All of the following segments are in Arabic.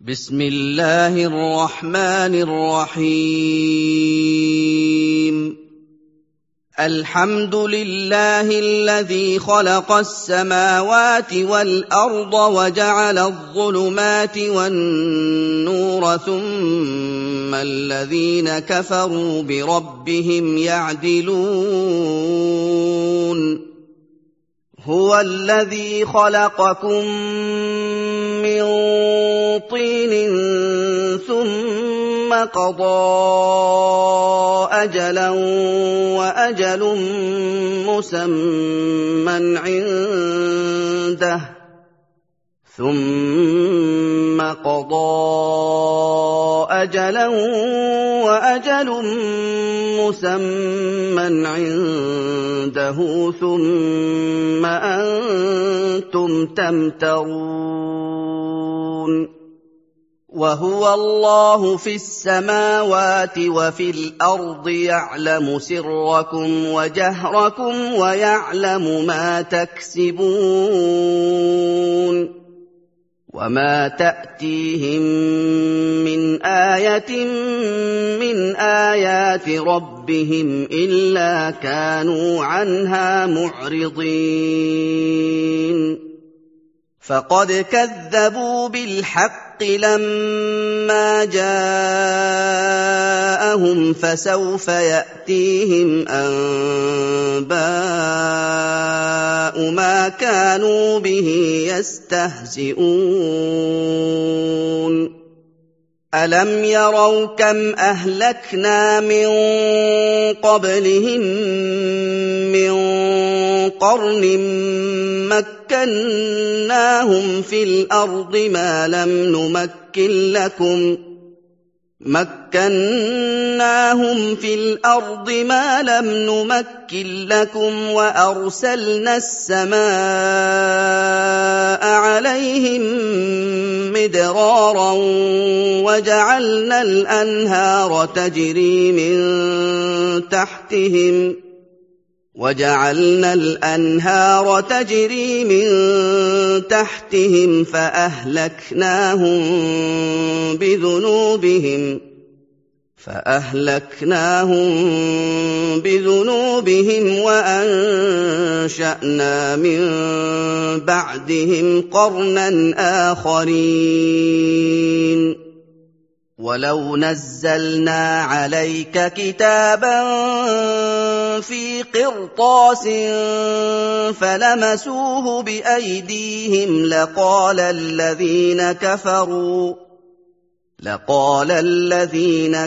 بسم الله الرحمن الرحيم الحمد لله الذي خلق السماوات والأرض وجعل الظلمات والنور ثم الذين كفروا بربهم يعدلون هو الذي خلقكم من طين ثم قضى أجلا وأجل مسمى عنده ثم قضى أجلا وأجل مسمى عنده ثم أنتم تمترون وهو الله في السماوات وفي الأرض يعلم سركم وجهركم ويعلم ما تكسبون وما تأتيهم من آية من آيات ربهم إلا كانوا عنها معرضين فقد كذبوا بالحق لما جاءهم فسوف يأتيهم أنباء ما كانوا به يستهزئون ألم يروا كم أهلكنا من قبلهم من قرن مكناهم في الأرض ما لم نمكن لكم وأرسلنا السماء عليهم مدرارا وجعلنا الأنهار تجري من تحتهم فأهلكناهم بذنوبهم وأنشأنا من بعدهم قرنا آخرين ولو نزلنا عليك كتابا في قرطاس فلمسوه بأيديهم لقال الذين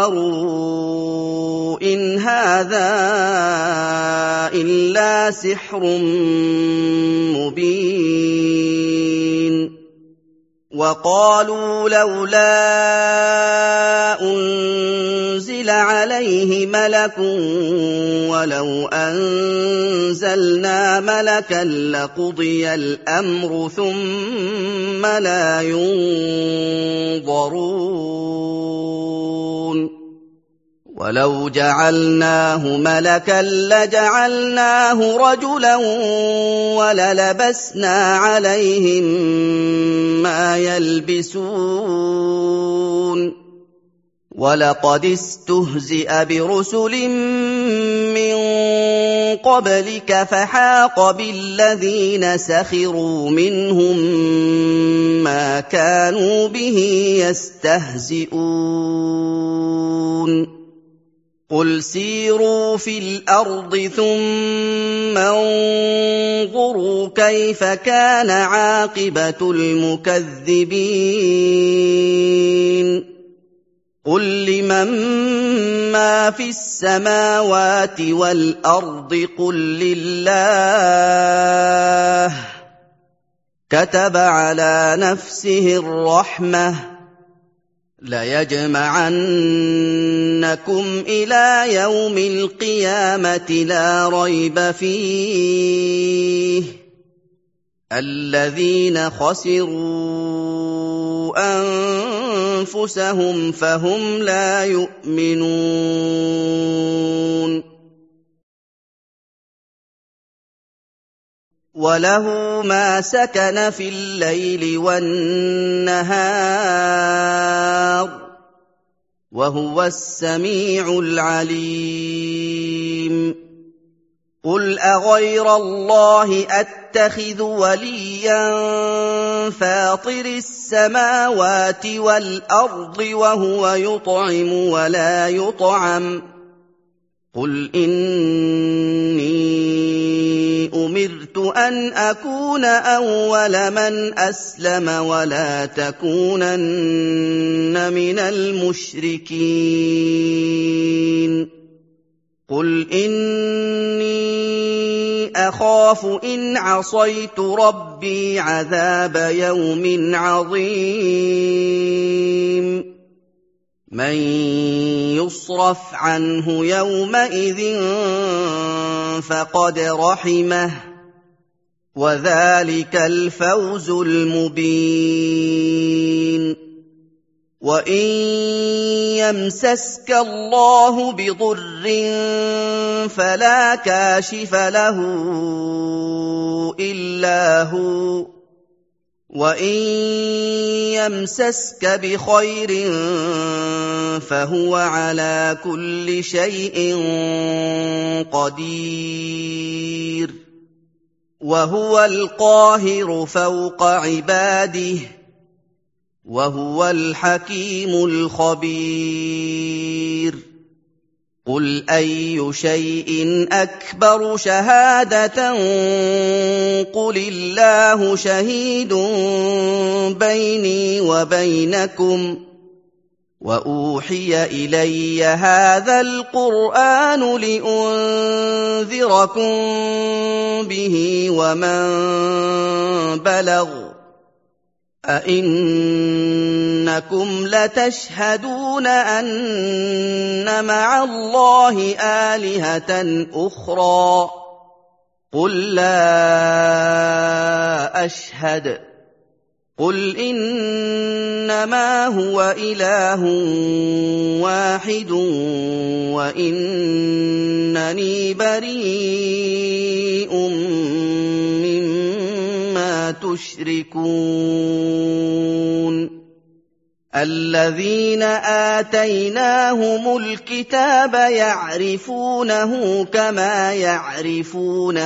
كفروا إن هذا إلا سحر مبين وقالوا لولا أنزل عليه ملك ولو أنزلنا ملكا لقضي الأمر ثم لا ينظرون ولو جعلناه ملكا لجعلناه رجلا وللبسنا عليهم ما يلبسون ولقد استهزئ برسل من قبلك فحاق بالذين سخروا منهم ما كانوا به يستهزئون قل سيروا في الأرض ثم انظروا كيف كان عاقبة المكذبين قل لمن ما في السماوات والأرض قل لله كتب على نفسه الرحمة ليجمعنكم إلى يوم القيامة لا ريب فيه الذين خسروا أنفسهم فهم لا يؤمنون وَلَهُ مَا سَكَنَ فِي اللَّيْلِ وَالنَّهَارِ ۚ وَهُوَ السَّمِيعُ الْعَلِيمُ قُلْ أَغَيْرَ اللَّهِ أَتَّخِذُ وَلِيًّا فَاطِرِ السَّمَاوَاتِ وَالْأَرْضِ وَهُوَ يُطْعِمُ وَلَا يُطْعَمُ ۗ قُلْ إِنِّي أُمِرْتُ أَنْ أَكُونَ أَوَّلَ مَنْ أَسْلَمَ وَلَا تَكُونَنَّ مِنَ الْمُشْرِكِينَ قُلْ إِنِّي أَخَافُ إِنْ عَصَيْتُ رَبِّي عَذَابَ يَوْمٍ عَظِيمٍ مَّن يُصْرَفْ عَنْهُ يَوْمَئِذٍ فَقَدْ رَحِمَهُ ۚ وَذَٰلِكَ الْفَوْزُ الْمُبِينُ وَإِن يَمْسَسْكَ اللَّهُ بِضُرٍّ فَلَا كَاشِفَ لَهُ إِلَّا هُوَ ۖ وَإِن يَمْسَسْكَ بِخَيْرٍ فَهُوَ عَلَىٰ كُلِّ شَيْءٍ قَدِيرٌ وَهُوَ الْقَاهِرُ فَوْقَ عِبَادِهِ وَهُوَ الْحَكِيمُ الْخَبِيرُ قُلْ أَيُّ شَيْءٍ أَكْبَرُ شَهَادَةً قُلِ اللَّهُ شَهِيدٌ بَيْنِي وَبَيْنَكُمْ ۚ وَأُوحِيَ إِلَيَّ هَٰذَا الْقُرْآنُ لِأُنذِرَكُم بِهِ وَمَن بَلَغَ ۚ أَئِنَّكُمْ لَتَشْهَدُونَ أَنَّ مَعَ اللَّهِ آلِهَةً أُخْرَىٰ ۚ قُل لَّا أَشْهَدُ ۚ قُلْ إِنَّمَا هُوَ إِلَٰهٌ وَاحِدٌ وَإِنَّنِي بَرِيءٌ مِّمَّا تُشْرِكُونَ الَّذِينَ آتَيْنَاهُمُ الْكِتَابَ يَعْرِفُونَهُ كَمَا يَعْرِفُونَ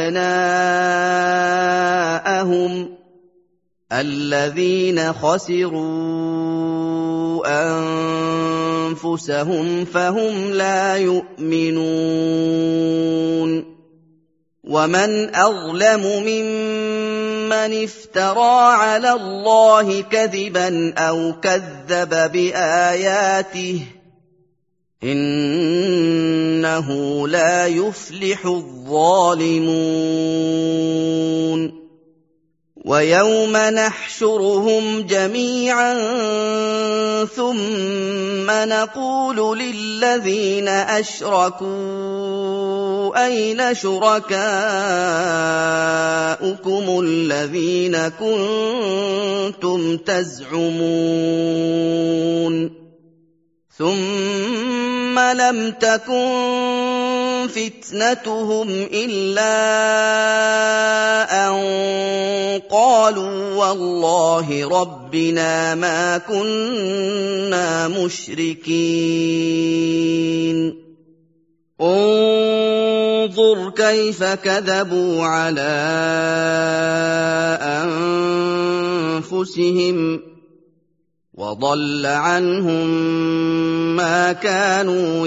أَبْنَاءَهُمُ الَّذِينَ خَسِرُوا أَنفُسَهُمْ فَهُمْ لَا يُؤْمِنُونَ وَمَنْ أَظْلَمُ مِمَّنِ افْتَرَىٰ عَلَى اللَّهِ كَذِبًا أَوْ كَذَّبَ بِآيَاتِهِ ۚ إِنَّهُ لَا يُفْلِحُ الظَّالِمُونَ وَيَوْمَ نَحْشُرُهُمْ جَمِيعًا ثُمَّ نَقُولُ لِلَّذِينَ أَشْرَكُوا أَيْنَ شُرَكَاؤُكُمُ الَّذِينَ كُنتُمْ تَزْعُمُونَ ثُمَّ لَمْ تَكُن فِتْنَتُهُمْ إِلَّا أَن قَالُوا وَاللَّهِ رَبِّنَا مَا كُنَّا مُشْرِكِينَ انظُرْ كَيْفَ كَذَبُوا عَلَىٰ أَنفُسِهِمْ وَضَلَّ عَنْهُم مَّا كَانُوا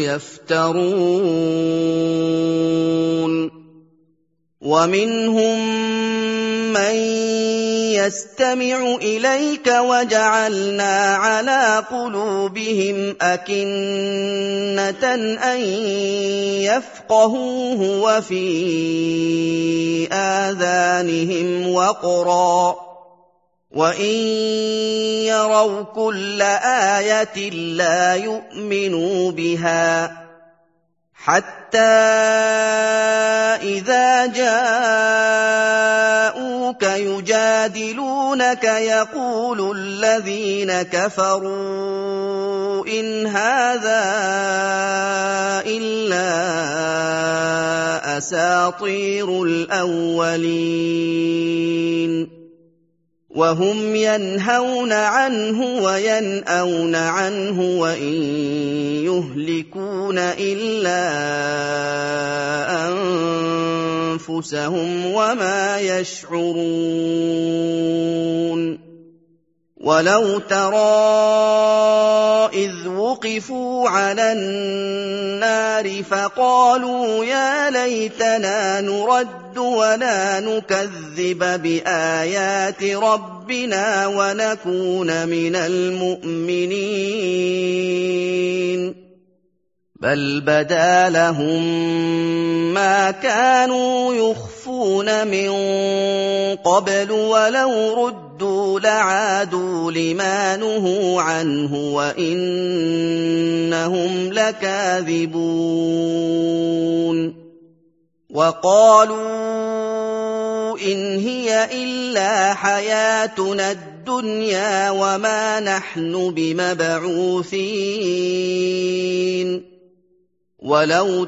يَفْتَرُونَ وَمِنْهُم مَّن يَسْتَمِعُ إِلَيْكَ وَجَعَلْنَا عَلَىٰ قُلُوبِهِمْ أَكِنَّةً أَن يَفْقَهُوهُ وَفِي آذَانِهِمْ وَقْرًا ۚ وَإِن يَرَوْا كُلَّ آيَةٍ لَّا يُؤْمِنُوا بِهَا ۚ حَتَّىٰ إِذَا جَاءُوكَ يُجَادِلُونَكَ يَقُولُ الَّذِينَ كَفَرُوا إِنْ هَٰذَا إِلَّا أَسَاطِيرُ الْأَوَّلِينَ وَهُمْ يَنْهَوْنَ عَنْهُ وَيَنْأَوْنَ عَنْهُ وَإِن يُهْلِكُونَ إِلَّا أَنفُسَهُمْ وَمَا يَشْعُرُونَ وَلَوْ تَرَىٰ إِذْ وُقِفُوا عَلَى النَّارِ فَقَالُوا يَا لَيْتَنَا نُرَدُّ وَلَا نُكَذِّبَ بِآيَاتِ رَبِّنَا وَنَكُونَ مِنَ الْمُؤْمِنِينَ بَلْ بَدَا لَهُم مَّا كَانُوا يُخْفُونَ مِن قَبْلُ وَلَوْ رُدُّوا لَعَادُوا لِمَا نُهُوا عَنْهُ وَإِنَّهُمْ لَكَاذِبُونَ وَقَالُوا إِنْ هِيَ إِلَّا حَيَاتُنَا الدُّنْيَا وَمَا نَحْنُ بِمَبْعُوثِينَ وَلَوْ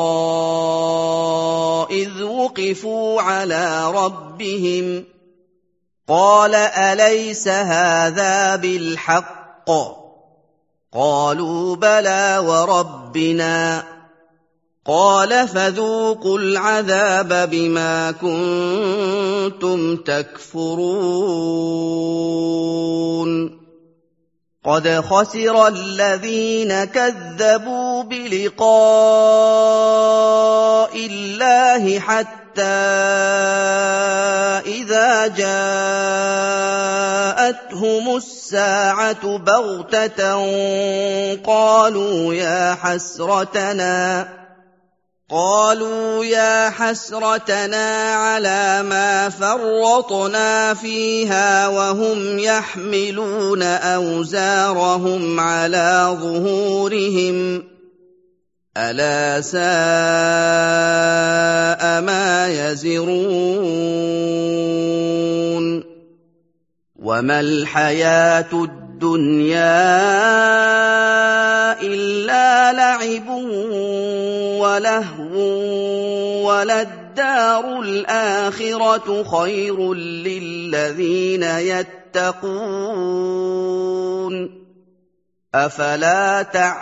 تَرَىٰ إِذْ وُقِفُوا عَلَىٰ رَبِّهِمْ قَالَ أَلَيْسَ هَٰذَا بِالْحَقِّ ۖ قَالُوا بَلَىٰ وَرَبِّنَا ۚ قَالَ فَذُوقُوا الْعَذَابَ بِمَا كُنتُمْ تَكْفُرُونَ قَدْ خَسِرَ الَّذِينَ كَذَّبُوا بِلِقَاءِ اللَّهِ حَتَّىٰ إِذَا جَاءَتْهُمُ السَّاعَةُ بَغْتَةً قَالُوا يَا حَسْرَتَنَا عَلَىٰ مَا فَرَّطْنَا فِيهَا وَهُمْ يَحْمِلُونَ أَوْزَارَهُمْ عَلَىٰ ظُهُورِهِمْ ۚ أَلَا سَاءَ مَا يَزِرُونَ وَمَا الْحَيَاةُ الدُّنْيَا إِلَّا لَعِبٌ وَلَهْوٌ وَلَلدَّارُ الْآخِرَةُ خَيْرٌ لِّلَّذِينَ يَتَّقُونَ أَفَلَا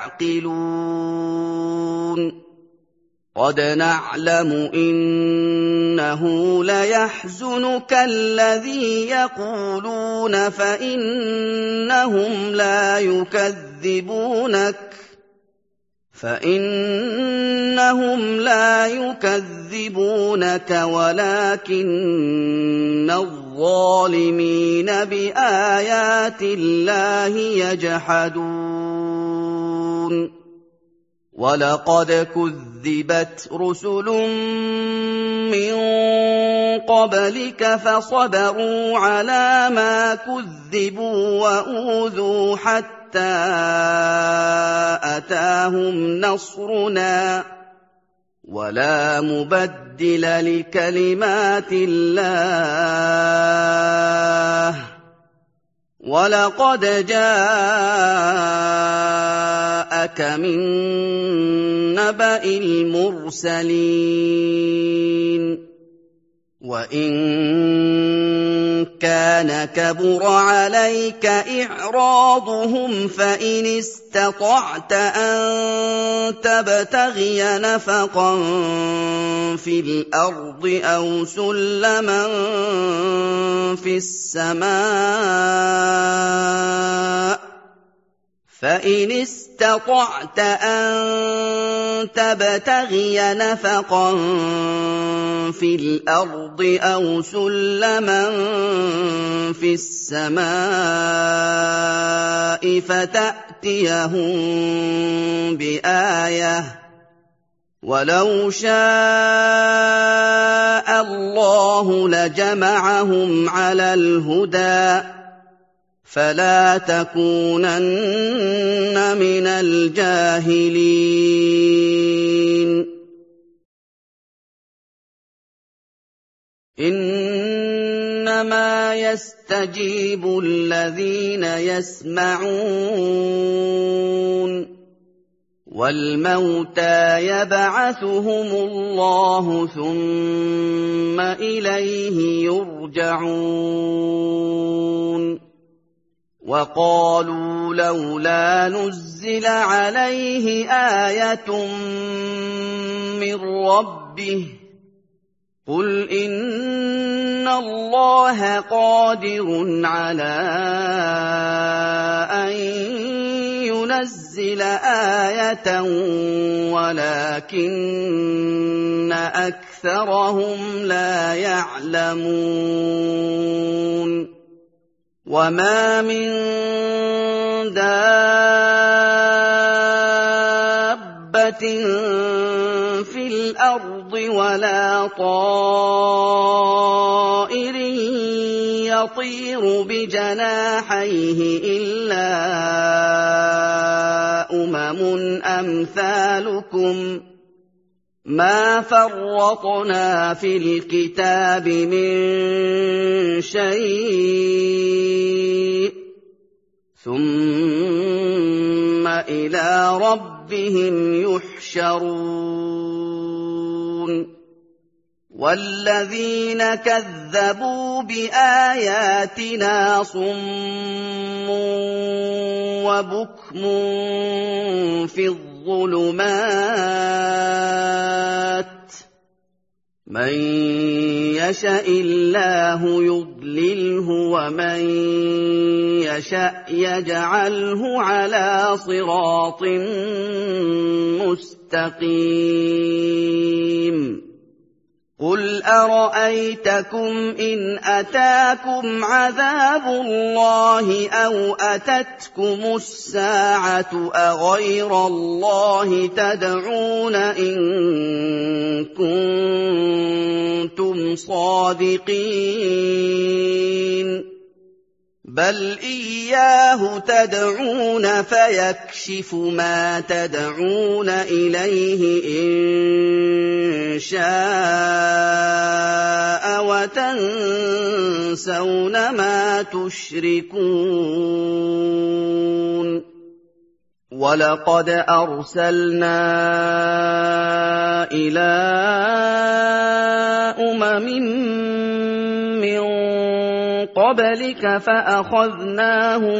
تَعْقِلُونَ قَدْ نَعْلَمُ إِنَّهُ لَيَحْزُنُكَ الَّذِي يَقُولُونَ فَإِنَّهُمْ لَا يُكَذِّبُونَكَ وَلَٰكِنَّ الظَّالِمِينَ بِآيَاتِ اللَّهِ يَجْحَدُونَ وَلَقَدْ كُذِّبَتْ رُسُلٌ مِّن قَبْلِكَ فَصَبَرُوا عَلَىٰ مَا كُذِّبُوا وَأُوذُوا حَتَّىٰ أَتَاهُمْ نَصْرُنَا ۚ وَلَا مُبَدِّلَ لِكَلِمَاتِ اللَّهِ ۚ وَلَقَدْ جَاءَكَ مِن نَّبَإِ الْمُرْسَلِينَ وَإِن كَانَ كَبُرَ عَلَيْكَ إِعْرَاضُهُمْ فَإِنِ اسْتَطَعْتَ أَن تَبْتَغِيَ نَفَقًا فِي الْأَرْضِ أَوْ سُلَّمًا فِي السَّمَاءِ فَإِنِ اسْتَطَعْتَ أَن تَبْتَغِيَ نَفَقًا فِي الْأَرْضِ أَوْ سُلَّمًا فِي السَّمَاءِ فَتَأْتِيَهُم بِآيَةٍ ۚ وَلَوْ شَاءَ اللَّهُ لَجَمَعَهُمْ عَلَى الْهُدَىٰ ۚ فَلَا تَكُونَنَّ مِنَ الْجَاهِلِينَ إنما يستجيب الذين يسمعون والموتى يبعثهم الله ثم إليه يرجعون وقالوا لولا نزل عليه آية من ربه قل إن الله قادر على أن ينزل آية ولكن أكثرهم لا يعلمون وما من دابة في الأرض ولا طائر يطير بجناحيه إلا أمثالكم ما فرطنا في الكتاب من شيء ثم إلى ربهم يحشرون والذين كذبوا بآياتنا صم وبكم في الظلمات من يشاء الله يضلله ومن يشاء يجعله على صراط مستقيم قل أرأيتكم إن أتاكم عذاب الله أو أتتكم الساعة أغير الله تدعون إن كنتم صادقين بل إياه تدعون فيكشف ما تدعون إليه إن شاء وتنسون ما تشركون ولقد أرسلنا إلى من قبلك فأخذناهم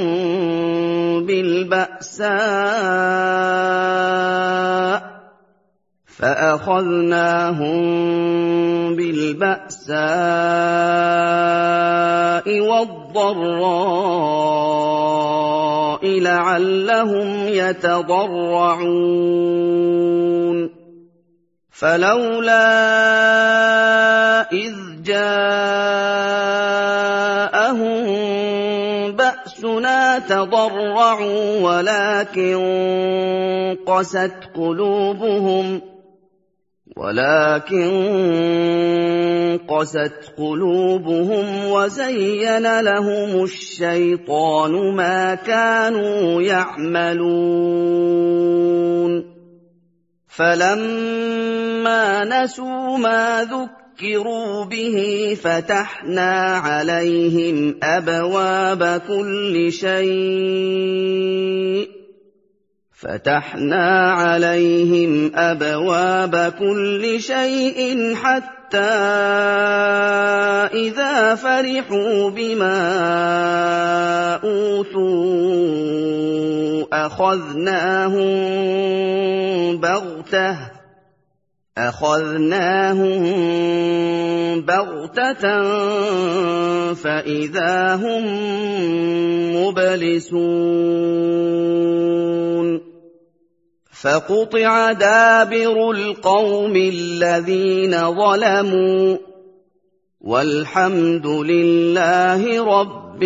بالبأساء والضراء لعلهم يتضرعون فلولا إذ جاءهم بأسنا تضرعوا ولكن قست قلوبهم وزين لهم الشيطان ما كانوا يعملون فلما نسوا ما ذكروا به فتحنا عليهم أبواب كل شيء حتى إذا فرحوا بما أوتوا أخذناهم بغتة فإذا هم مبلسون فقطع دابر القوم الذين ظلموا والحمد لله رب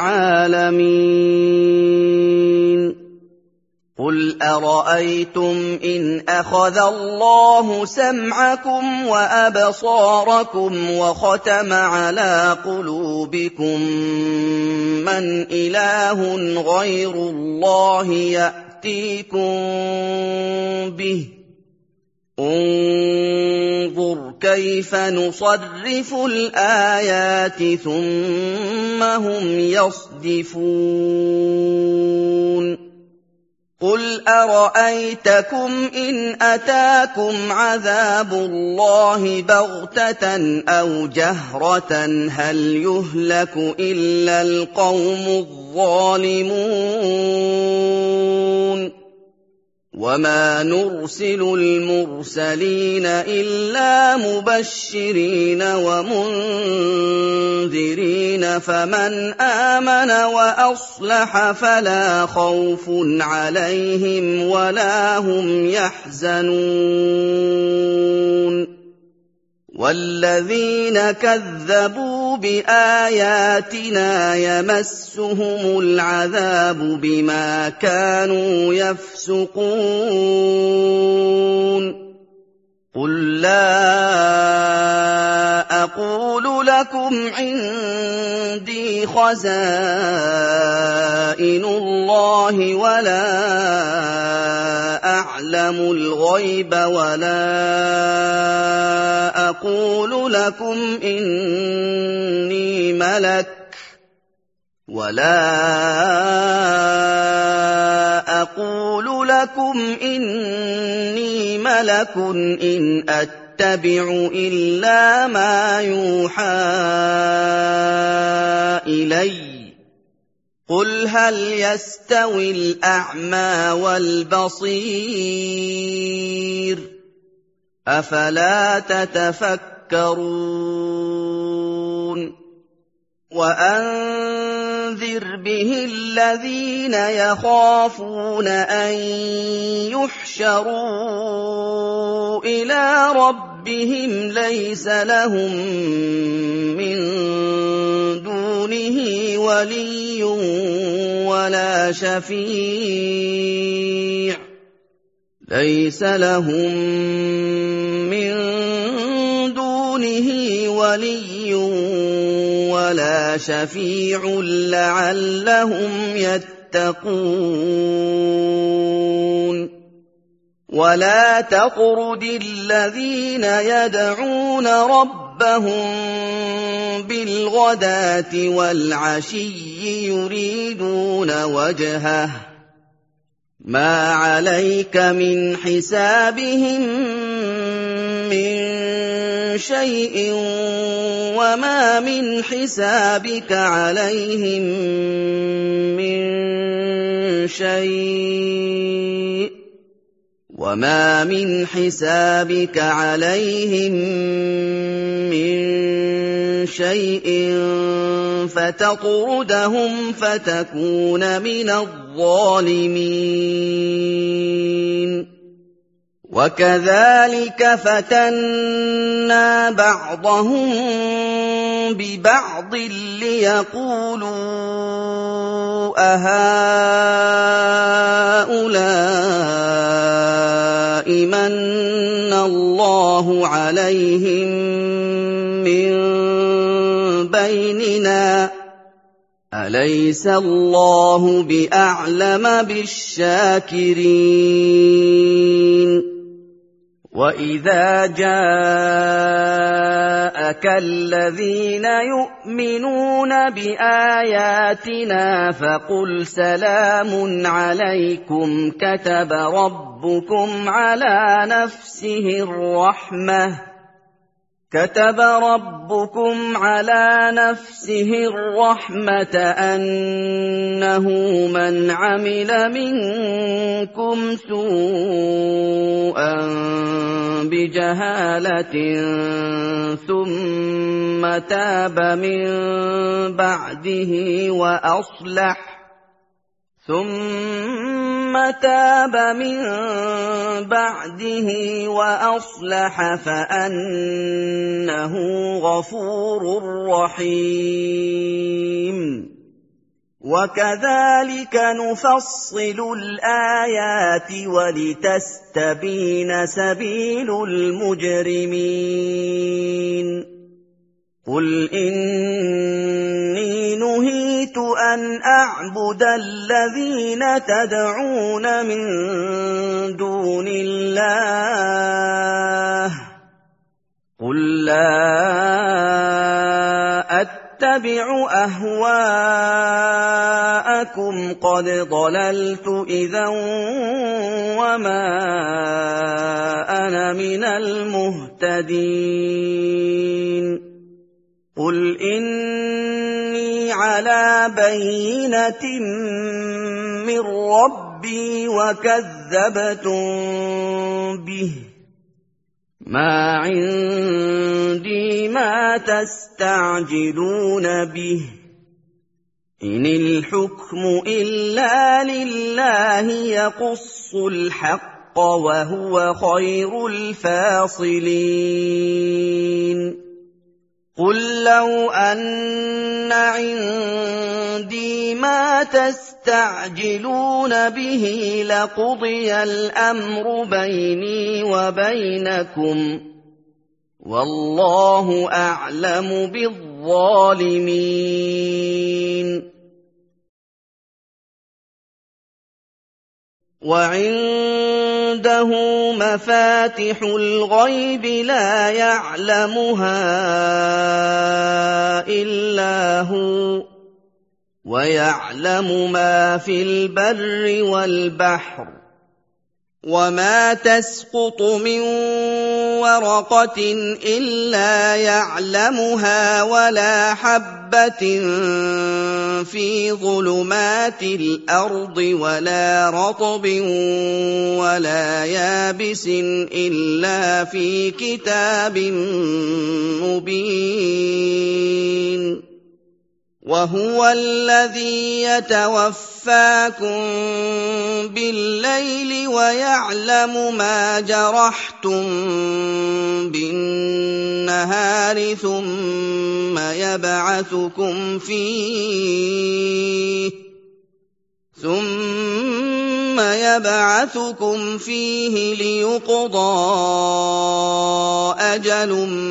العالمين قل أرأيتم إن أخذ الله سمعكم وأبصاركم وختم على قلوبكم من إله غير الله يأتيكم به انظُرْ كَيْفَ نُصَرِّفُ الْآيَاتِ ثُمَّ هُمْ يَصْدِفُونَ قُلْ أَرَأَيْتَكُمْ إِنْ أَتَاكُمْ عَذَابُ اللَّهِ بَغْتَةً أَوْ جَهْرَةً هَلْ يُهْلَكُ إِلَّا الْقَوْمُ الظَّالِمُونَ وَمَا نُرْسِلُ الْمُرْسَلِينَ إِلَّا مُبَشِّرِينَ وَمُنذِرِينَ فَمَنْ آمَنَ وَأَصْلَحَ فَلَا خَوْفٌ عَلَيْهِمْ وَلَا هُمْ يَحْزَنُونَ وَالَّذِينَ كَذَّبُوا بِآيَاتِنَا يَمَسُّهُمُ الْعَذَابُ بِمَا كَانُوا يَفْسُقُونَ قُل لَّا أَقُولُ لَكُمْ عِندِي خَزَائِنُ اللَّهِ وَلَا أَعْلَمُ الْغَيْبَ وَلَا أَقُولُ لَكُمْ إِنِّي مَلَكٌ إِنْ أَتَّبِعُ إِلَّا مَا يُوحَىٰ إِلَيَّ قُلْ هَلْ يَسْتَوِي الْأَعْمَىٰ وَالْبَصِيرُ أَفَلَا تَتَفَكَّرُونَ وَأَنذِرْ بِهِ الَّذِينَ يَخَافُونَ أَن يُحْشَرُوا إِلَىٰ رَبِّهِمْ لَيْسَ لَهُم مِّن دُونِهِ وَلِيٌّ وَلَا شَفِيعٌ لَّعَلَّهُمْ يَتَّقُونَ وَلَا تَطْرُدِ الَّذِينَ يَدْعُونَ رَبَّهُم بِالْغَدَاةِ وَالْعَشِيِّ يُرِيدُونَ وَجْهَهُ مَا عَلَيْكَ مِنْ حِسَابِهِم مِّن شَيْءٍ وَمَا مِنْ حِسَابِكَ عَلَيْهِم مِّن شَيْءٍ فَتَطْرُدَهُمْ فَتَكُونَ مِنَ الظَّالِمِينَ وَكَذَٰلِكَ فَتَنَّا بَعْضَهُم بِبَعْضٍ لِّيَقُولُوا أَهَٰؤُلَاءِ مَنَّ اللَّهُ عَلَيْهِم مِّن بَيْنِنَا أَلَيْسَ اللَّهُ بِأَعْلَمَ بِالشَّاكِرِينَ وَإِذَا جَاءَكَ الَّذِينَ يُؤْمِنُونَ بِآيَاتِنَا فَقُلْ سَلَامٌ عَلَيْكُمْ كَتَبَ رَبُّكُمْ عَلَىٰ نَفْسِهِ الرَّحْمَةَ أَنَّهُ مَنْ عَمِلَ مِنكُمْ سُوءًا بِجَهَالَةٍ ثُمَّ تَابَ مِن بَعْدِهِ وَأَصْلَحَ فَأَنَّهُ غَفُورٌ رَّحِيمٌ وَكَذَٰلِكَ نُفَصِّلُ الْآيَاتِ وَلِتَسْتَبِينَ سَبِيلُ الْمُجْرِمِينَ قُلْ إِنِّي نُهِيتُ أَنْ أَعْبُدَ الَّذِينَ تَدْعُونَ مِن دُونِ اللَّهِ قُل لَّا أَتَّبِعُ أَهْوَاءَكُمْ قَدْ ضَلَلْتُ إِذًا وَمَا أَنَا مِنَ الْمُهْتَدِينَ قُلْ إِنِّي عَلَىٰ بَيِّنَةٍ مِّن رَّبِّي وَكَذَّبْتُم بِهِ ۚ مَا عِندِي مَا تَسْتَعْجِلُونَ بِهِ ۚ إِنِ الْحُكْمُ إِلَّا لِلَّهِ يَقُصُّ الْحَقَّ ۖ وَهُوَ خَيْرُ الْفَاصِلِينَ قُل لَّوْ أَنَّ عِندِي مَا تَسْتَعْجِلُونَ بِهِ لَقُضِيَ الْأَمْرُ بَيْنِي وَبَيْنَكُمْ ۗ وَاللَّهُ أَعْلَمُ بِالظَّالِمِينَ وَعِندَهُ مَفَاتِحُ الْغَيْبِ لَا يَعْلَمُهَا إِلَّا هُوَ ۚ وَيَعْلَمُ مَا فِي الْبَرِّ وَالْبَحْرِ ۚ وَمَا تَسْقُطُ مِن وَرَقَةٍ إِلَّا يَعْلَمُهَا وَلَا حَبَّةٍ فِي ظُلُمَاتِ الْأَرْضِ وَلَا رَطْبٍ وَلَا يَابِسٍ إِلَّا فِي كِتَابٍ مُّبِينٍ وَهُوَ الَّذِي يَتَوَفَّاكُم بِاللَّيْلِ وَيَعْلَمُ مَا جَرَحْتُم بِالنَّهَارِ ثُمَّ يَبْعَثُكُمْ فِيهِ لِيُقْضَىٰ أَجَلٌ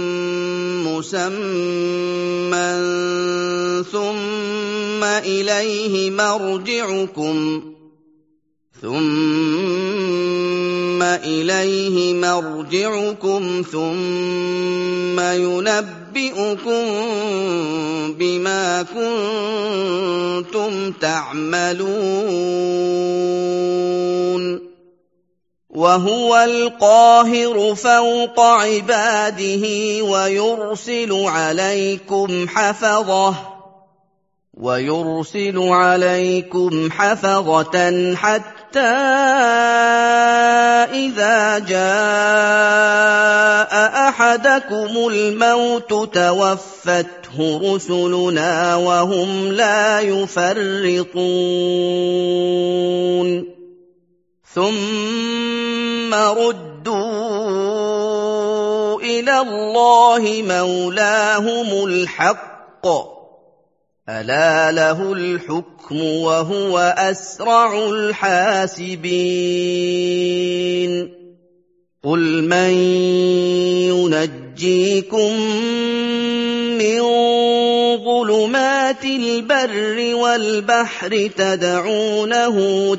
مُّسَمًّى ثُمَّ إِلَيْهِ مَرْجِعُكُمْ ثُمَّ يُنَبِّئُكُم بِمَا كُنتُمْ تَعْمَلُونَ وَهُوَ الْقَاهِرُ فَوْقَ عِبَادِهِ وَيُرْسِلُ عَلَيْكُمْ حَفَظَةً حَتَّىٰ إِذَا جَاءَ أَحَدَكُمُ الْمَوْتُ تَوَفَّتْهُ رُسُلُنَا وَهُمْ لَا يُفَرِّطُونَ ثُمَّ رُدُّوا إِلَى اللَّهِ مَوْلَاهُمُ الْحَقِّ ۚ أَلَا لَهُ الْحُكْمُ وَهُوَ أَسْرَعُ الْحَاسِبِينَ قُلْ مَن يُنَجِّيكُم مِّن ظُلُمَاتِ الْبَرِّ وَالْبَحْرِ تَدْعُونَهُ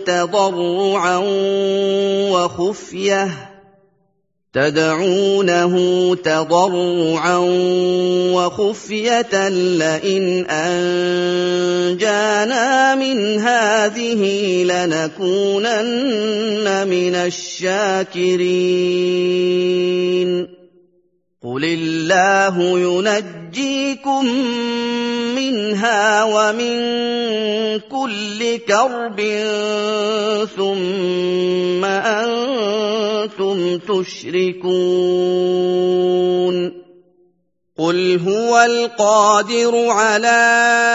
تَضَرُّعًا وَخُفْيَةً لَّئِنْ أَنجَانَا مِنْ هَٰذِهِ لَنَكُونَنَّ مِنَ الشَّاكِرِينَ قُلِ اللَّهُ يُنَجِّيكُم مِّنْهَا وَمِن كُلِّ كَرْبٍ ثُمَّ أَنتُمْ تُشْرِكُونَ قُلْ هُوَ الْقَادِرُ عَلَىٰ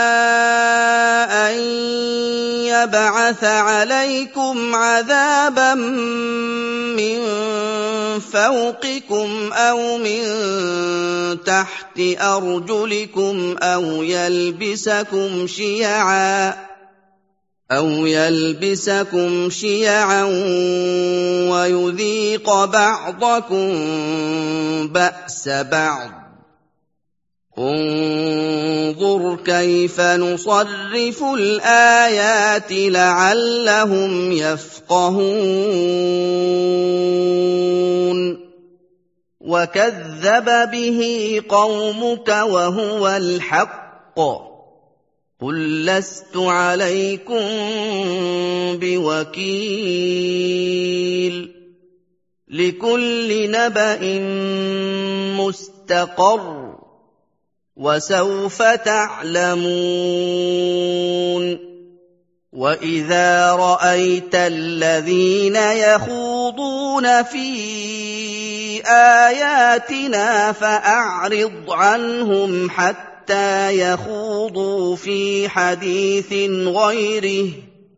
أَن يَبْعَثَ عَلَيْكُمْ عَذَابًا مِّن فَوْقِكُمْ أَوْ مِن تَحْتِ أَرْجُلِكُمْ أَوْ يَلْبِسَكُمْ شِيَعًا وَيُذِيقَ بَعْضَكُم بَأْسَ بَعْضٍ ۗ انظُرْ كَيْفَ نُصَرِّفُ الْآيَاتِ لَعَلَّهُمْ يَفْقَهُونَ وَكَذَّبَ بِهِ قَوْمُكَ وَهُوَ الْحَقُّ قُل لَّسْتُ عَلَيْكُم بِوَكِيلٍ لِّكُلِّ نَبَإٍ مُّسْتَقَرٌّ وَسَوْفَ تَعْلَمُونَ وَإِذَا رَأَيْتَ الَّذِينَ يَخُوضُونَ فِي آيَاتِنَا فَأَعْرِضْ عَنْهُمْ حَتَّىٰ يَخُوضُوا فِي حَدِيثٍ غَيْرِهِ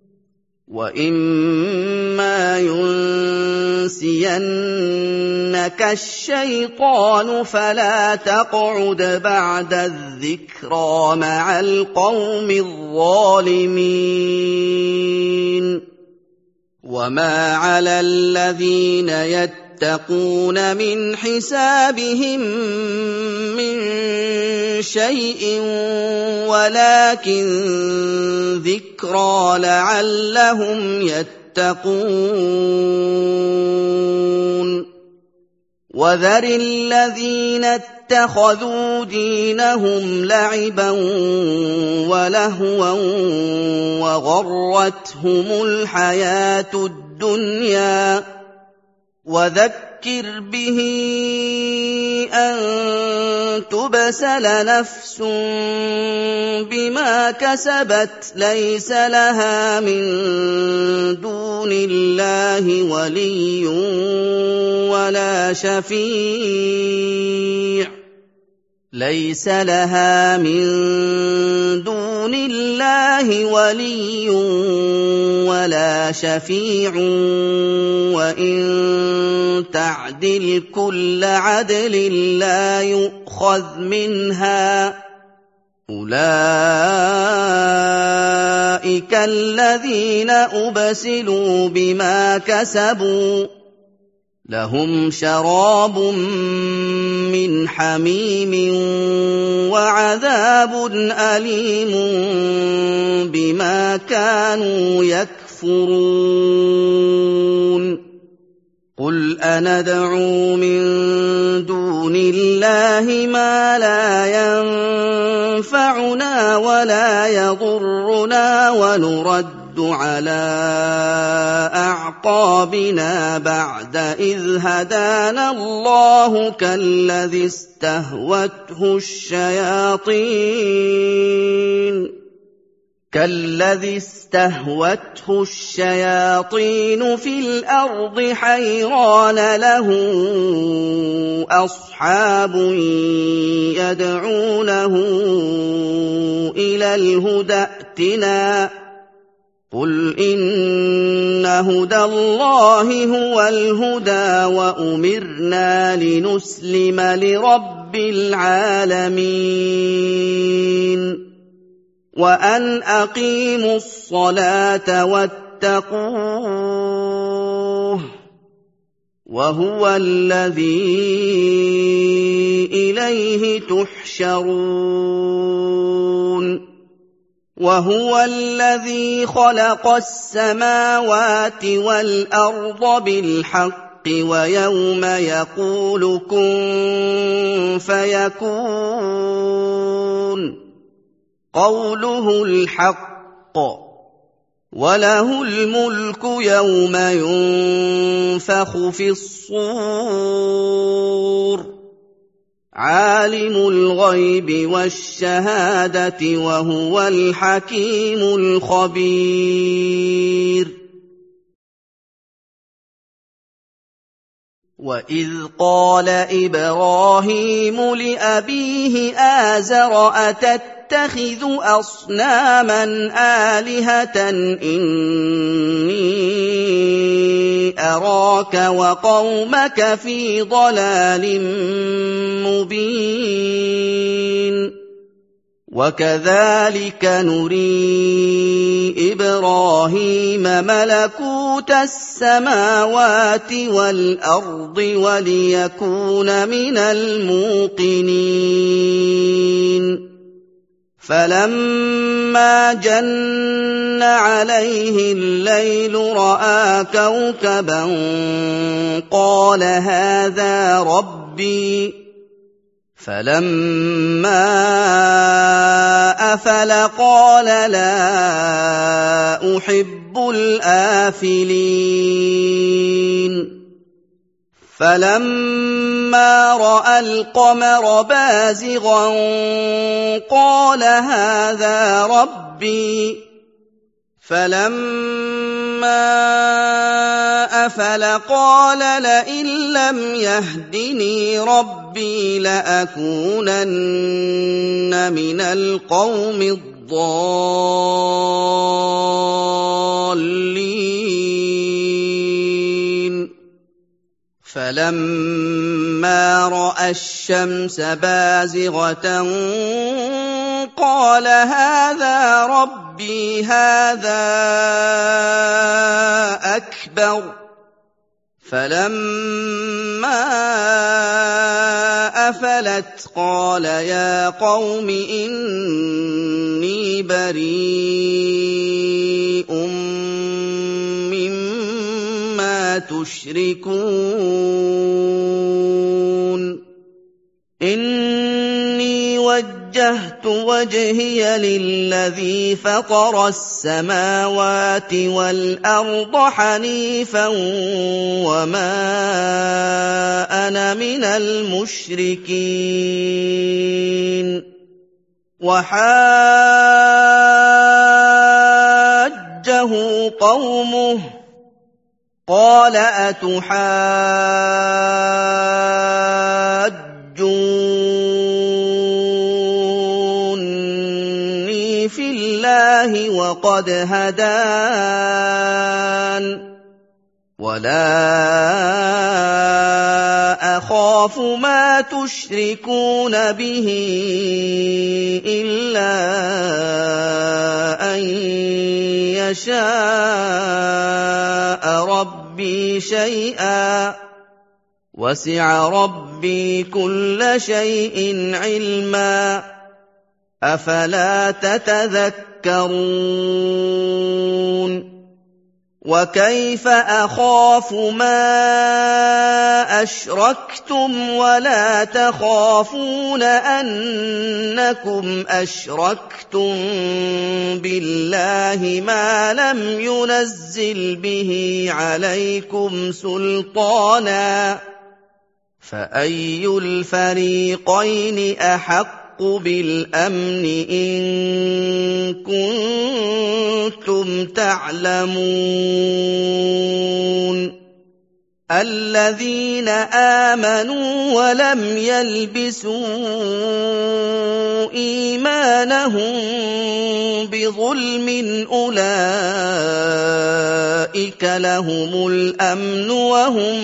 وَإِمَّا يُنسِيَنَّكَ الشَّيْطَانُ فَلَا تَقْعُدْ بَعْدَ الذِّكْرَىٰ مَعَ الْقَوْمِ الظَّالِمِينَ وَمَا عَلَى الَّذِينَ يَتَّقُونَ مِنْ حِسَابِهِم مِّن شَيْءٍ وَلَٰكِن ذِكْرَىٰ لَعَلَّهُمْ يَتَّقُونَ وَذَرِ الَّذِينَ اتَّخَذُوا دِينَهُمْ لَعِبًا وَلَهْوًا وَغَرَّتْهُمُ الْحَيَاةُ الدُّنْيَا وَذَكِّرْ بِهِ أَن تُبْسَلَ نَفْسٌ بِمَا كَسَبَتْ لَيْسَ لَهَا مِن دُونِ اللَّهِ وَلِيٌّ وَلَا شَفِيعٌ وَإِن تَعْدِلْ كُلَّ عَدْلٍ لَّا يُؤْخَذْ مِنْهَا ۗ أُولَٰئِكَ الَّذِينَ أُبْسِلُوا بِمَا كَسَبُوا ۖ لَهُمْ شَرَابٌ مِّنْ حَمِيمٍ وَعَذَابٌ أَلِيمٌ بِمَا كَانُوا يَكْفُرُونَ قُلْ أَنَدْعُو مِن دُونِ اللَّهِ مَا لَا يَنفَعُنَا وَلَا يَضُرُّنَا وَنُرَدُّ عَلَىٰ أَعْقَابِنَا بَعْدَ إِذْ هَدَانَا اللَّهُ كَالَّذِي استهوته الشياطين في الأرض حيران له أصحاب يدعونه إلى الهدى ائتنا قل إن هدى الله هو الهدى وأمرنا لنسلم لرب العالمين وأن أقيموا الصلاة واتقوه وهو الذي إليه تحشرون وهو الذي خلق السماوات والأرض بالحق ويوم يقول كن فيكون قوله الحق وله الملك يوم ينفخ في الصور عالم الغيب والشهادة وهو الحكيم الخبير وإذ قال إبراهيم لأبيه آزر أتتخذ أصناما آلهة إني أراك وقومك في ضلال مبين وَكَذَٰلِكَ نُرِي إِبْرَاهِيمَ مَلَكُوتَ السَّمَاوَاتِ وَالْأَرْضِ وَلِيَكُونَ مِنَ الْمُوقِنِينَ فَلَمَّا جَنَّ عَلَيْهِ اللَّيْلُ رَأَىٰ كَوْكَبًا قَالَ هَٰذَا رَبِّي فَلَمَّا أَفَلَ قَالَ لَا أُحِبُّ الْآفِلِينَ فَلَمَّا رَأَى الْقَمَرَ بَازِغًا قَالَ هَٰذَا رَبِّي فَلَمَّا أَفَلَ قَالَ لَئِن لَّمْ يَهْدِنِي رَبِّي لَأَكُونَنَّ مِنَ الْقَوْمِ الضَّالِّينَ فَلَمَّا رَأَى الشَّمْسَ بَازِغَةً قَالَ هَٰذَا رَبِّي هَٰذَا أَكْبَرُ فَلَمَّا أَفَلَتْ قَالَ يَا قَوْمِ إِنِّي بَرِيءٌ مِّمَّا تُشْرِكُونَ إِنِّي وَجَّهْتُ وَجْهِيَ لِلَّذِي فَطَرَ السَّمَاوَاتِ وَالْأَرْضَ حَنِيفًا وَمَا أَنَا مِنَ الْمُشْرِكِينَ وَحَاجَّهُ قَوْمُهُ قَالَ أَتُحَاجُّونِّي فِي اللَّهِ وَقَدْ هَدَانِ وَلَا أَخَافُ مَا تُشْرِكُونَ بِهِ إِلَّا أَن يَشَاءَ رَبِّي شَيْئًا وَسِعَ رَبِّي كُلَّ شَيْءٍ عِلْمًا أَفَلَا تَتَذَكَّرُونَ وَكَيْفَ أَخَافُ مَا أَشْرَكْتُمْ وَلَا تَخَافُونَ أَنَّكُمْ أَشْرَكْتُم بِاللَّهِ مَا لَمْ يُنَزِّلْ بِهِ عَلَيْكُمْ سُلْطَانًا فَأَيُّ الْفَرِيقَيْنِ أَحَقُّ بِالْأَمْنِ إِن كُنتُمْ تَعْلَمُونَ الَّذِينَ آمَنُوا وَلَمْ يَلْبِسُوا إِيمَانَهُم بِظُلْمٍ أُولَٰئِكَ لَهُمُ الْأَمْنُ وَهُم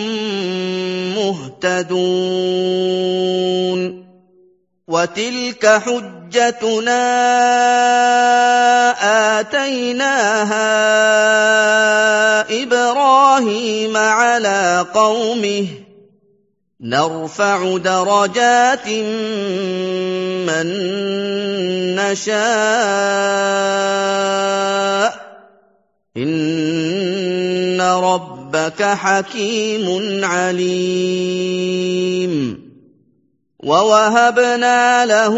مُّهْتَدُونَ وَتِلْكَ حُجَّتُنَا آتَيْنَاهَا إِبْرَاهِيمَ عَلَىٰ قَوْمِهِ نَرْفَعُ دَرَجَاتٍ مَّن نَّشَاءُ ۗ إِنَّ رَبَّكَ حَكِيمٌ عَلِيمٌ وَوَهَبْنَا لَهُ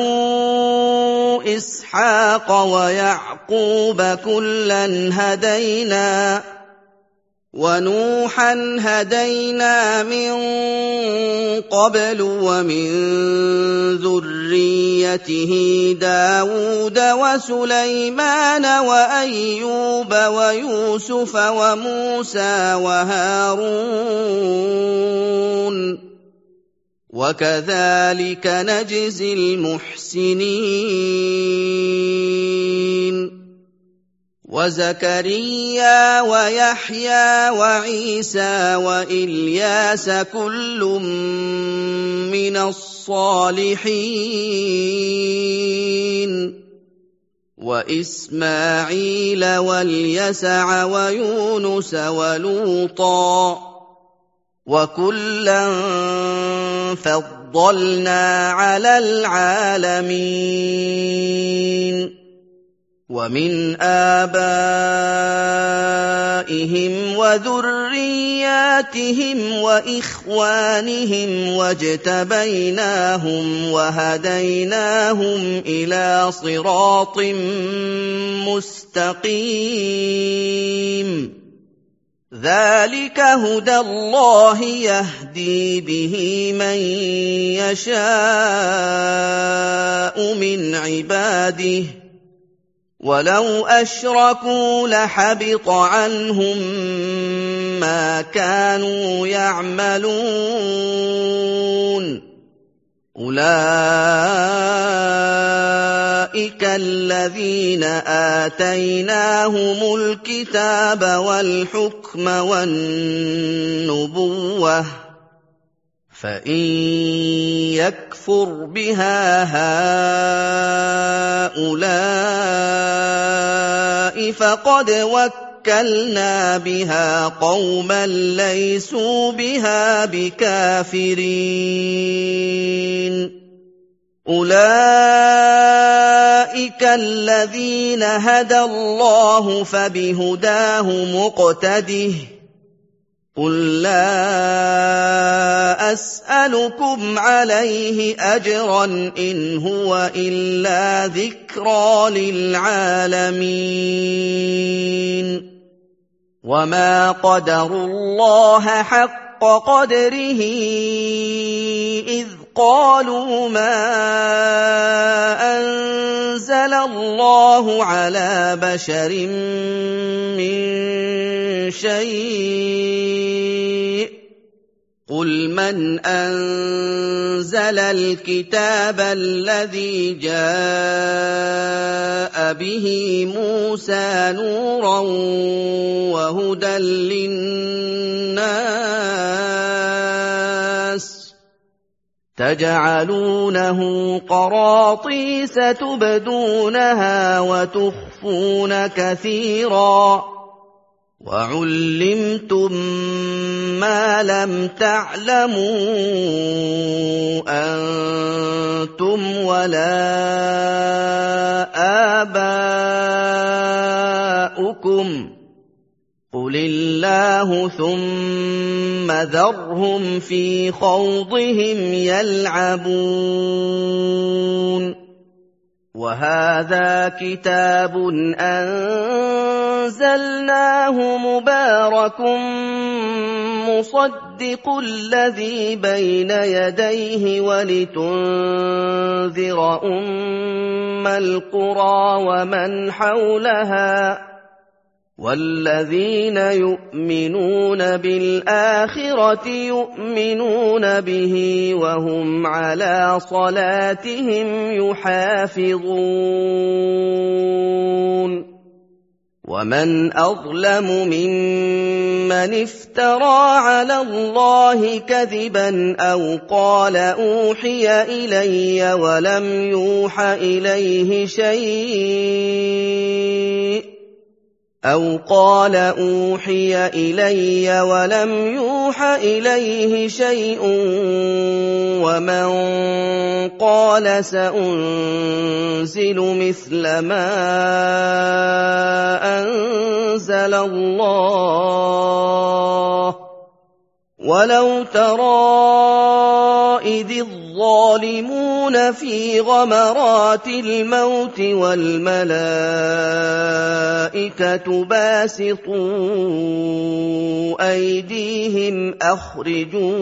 إِسْحَاقَ وَيَعْقُوبَ ۖ كُلًّا هَدَيْنَا ۖ وَنُوحًا هَدَيْنَا مِن قَبْلُ ۖ وَمِن ذُرِّيَّتِهِ دَاوُودَ وَسُلَيْمَانَ وَأَيُّوبَ وَيُوسُفَ وَمُوسَىٰ وَهَارُونَ وَكَذَٰلِكَ نَجْزِي الْمُحْسِنِينَ وَزَكَرِيَّا وَيَحْيَىٰ وَعِيسَىٰ وَإِلْيَاسَ كُلٌّ مِّنَ الصَّالِحِينَ وإسماعيل واليسع ويونس ولوطا وكلا فضلنا على العالمين ومن آبائهم وذرياتهم وإخوانهم واجتبيناهم وهديناهم إلى صراط مستقيم ذلك هدى الله يهدي به من يشاء من عباده ولو أشركوا لحبط عنهم ما كانوا يعملون أولئك الذين آتيناهم الكتاب والحكم والنبوة فإن يكفر بها هؤلاء فقد وكلنا بها قوما ليسوا بها بكافرين أولئك الذين هدى الله فبهداه مقتده قل لا أسألكم عليه أجرا إن هو إلا ذكرى للعالمين وما قدروا الله حق قدره إذ قالوا ما أنزل الله على بشر من شيء قل من أنزل الكتاب الذي جاء به موسى نورا وهدى للناس تجعلونه قراطيس تبدونها وتخفون كثيرا وعلمتم ما لم تعلموا أنتم ولا آباؤكم قل الله ثم ذرهم في خوضهم يلعبون وهذا كتاب أنزلناه مبارك مصدق الذي بين يديه ولتنذر أم القرى ومن حولها والذين يؤمنون بالآخرة يؤمنون به وهم على صلاتهم يحافظون ومن أظلم ممن افترى على الله كذبا أو قال أوحي إلي ولم يوح إليه شيء أو قال أوحي إلي ولم يوح إليه شيء ومن قال سأنزل مثل ما أنزل الله ولو ترى إذ الظالمون في غمرات الموت والملائكة باسطوا أيديهم أخرجوا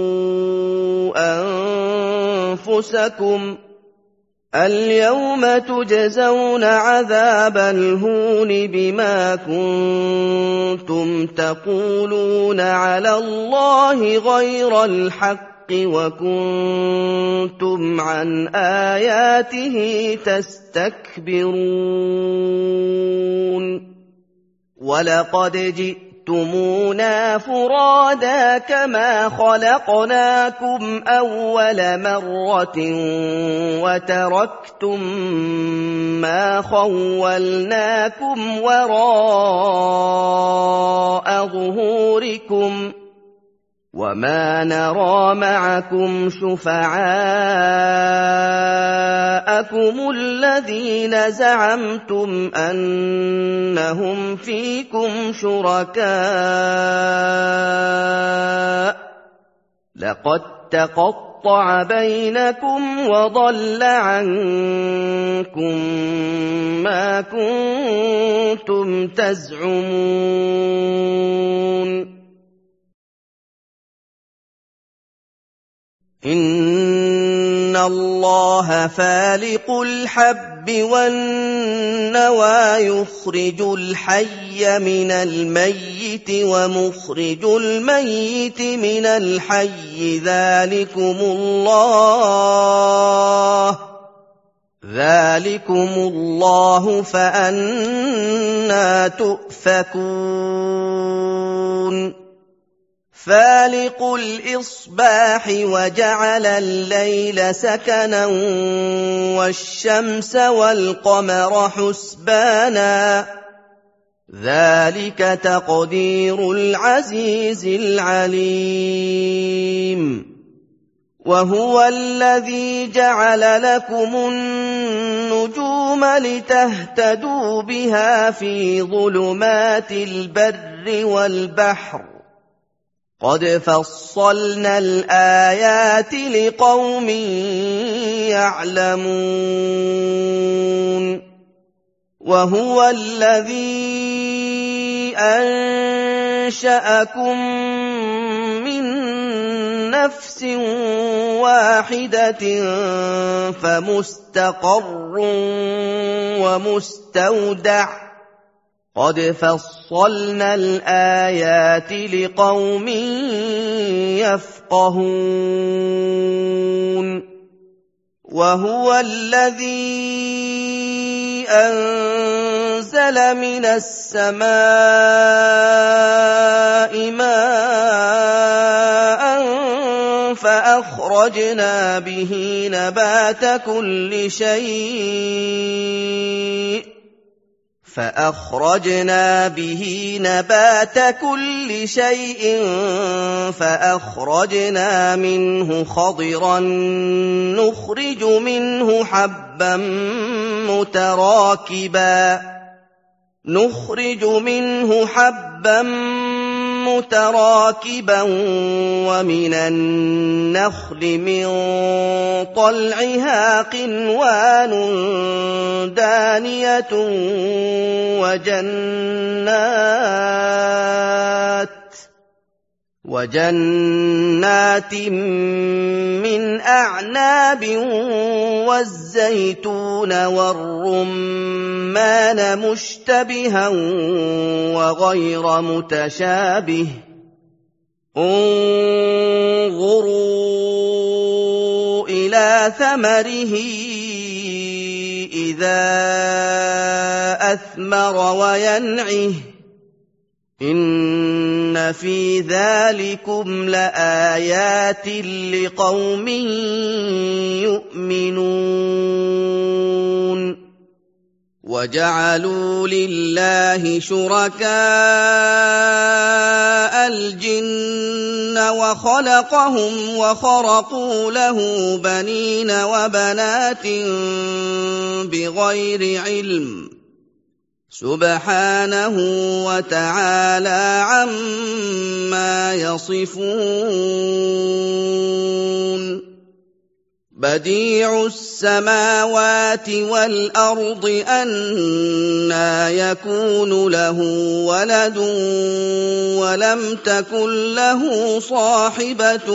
أنفسكم اليوم تجزون عذاب الهون بما كنتم تقولون على الله غير الحق وكنتم عن آياته تستكبرون ولقد جئتمونا جئتمونا فرادا كما خلقناكم أول مرة وتركتم ما خولناكم وراء ظهوركم وما نرى معكم شفعاءكم الذين زعمتم أنهم فيكم شركاء لقد تقطع بينكم وضل عنكم ما كنتم تزعمون إن الله فالق الحب والنوى يخرج الحي من الميت ومخرج الميت من الحي ذلكم الله فأنى تؤفكون فالق الإصباح وجعل الليل سكنا والشمس والقمر حسبانا ذلك تقدير العزيز العليم وهو الذي جعل لكم النجوم لتهتدوا بها في ظلمات البر والبحر قد فصلنا الآيات لقوم يعلمون وهو الذي أنشأكم من نفس واحدة فمستقر ومستودع قد فصلنا الآيات لقوم يفقهون وهو الذي أنزل من السماء ماء فأخرجنا به نبات كل شيء فأخرجنا منه خضرا نخرج منه حبا متراكبا ومن النخل من طلعها قنوان دانية وجنات من أعناب والزيتون والرمان مشتبها وغير متشابه انظروا إلى ثمره إذا أثمر وينعه إن في ذلكم لآيات لقوم يؤمنون وجعلوا لله شركاء الجن وخلقهم وخرقوا له بنين وبنات بغير علم سبحانه وتعالى عما يصفون بديع السماوات والأرض أنى يكون له ولد ولم تكن له صاحبة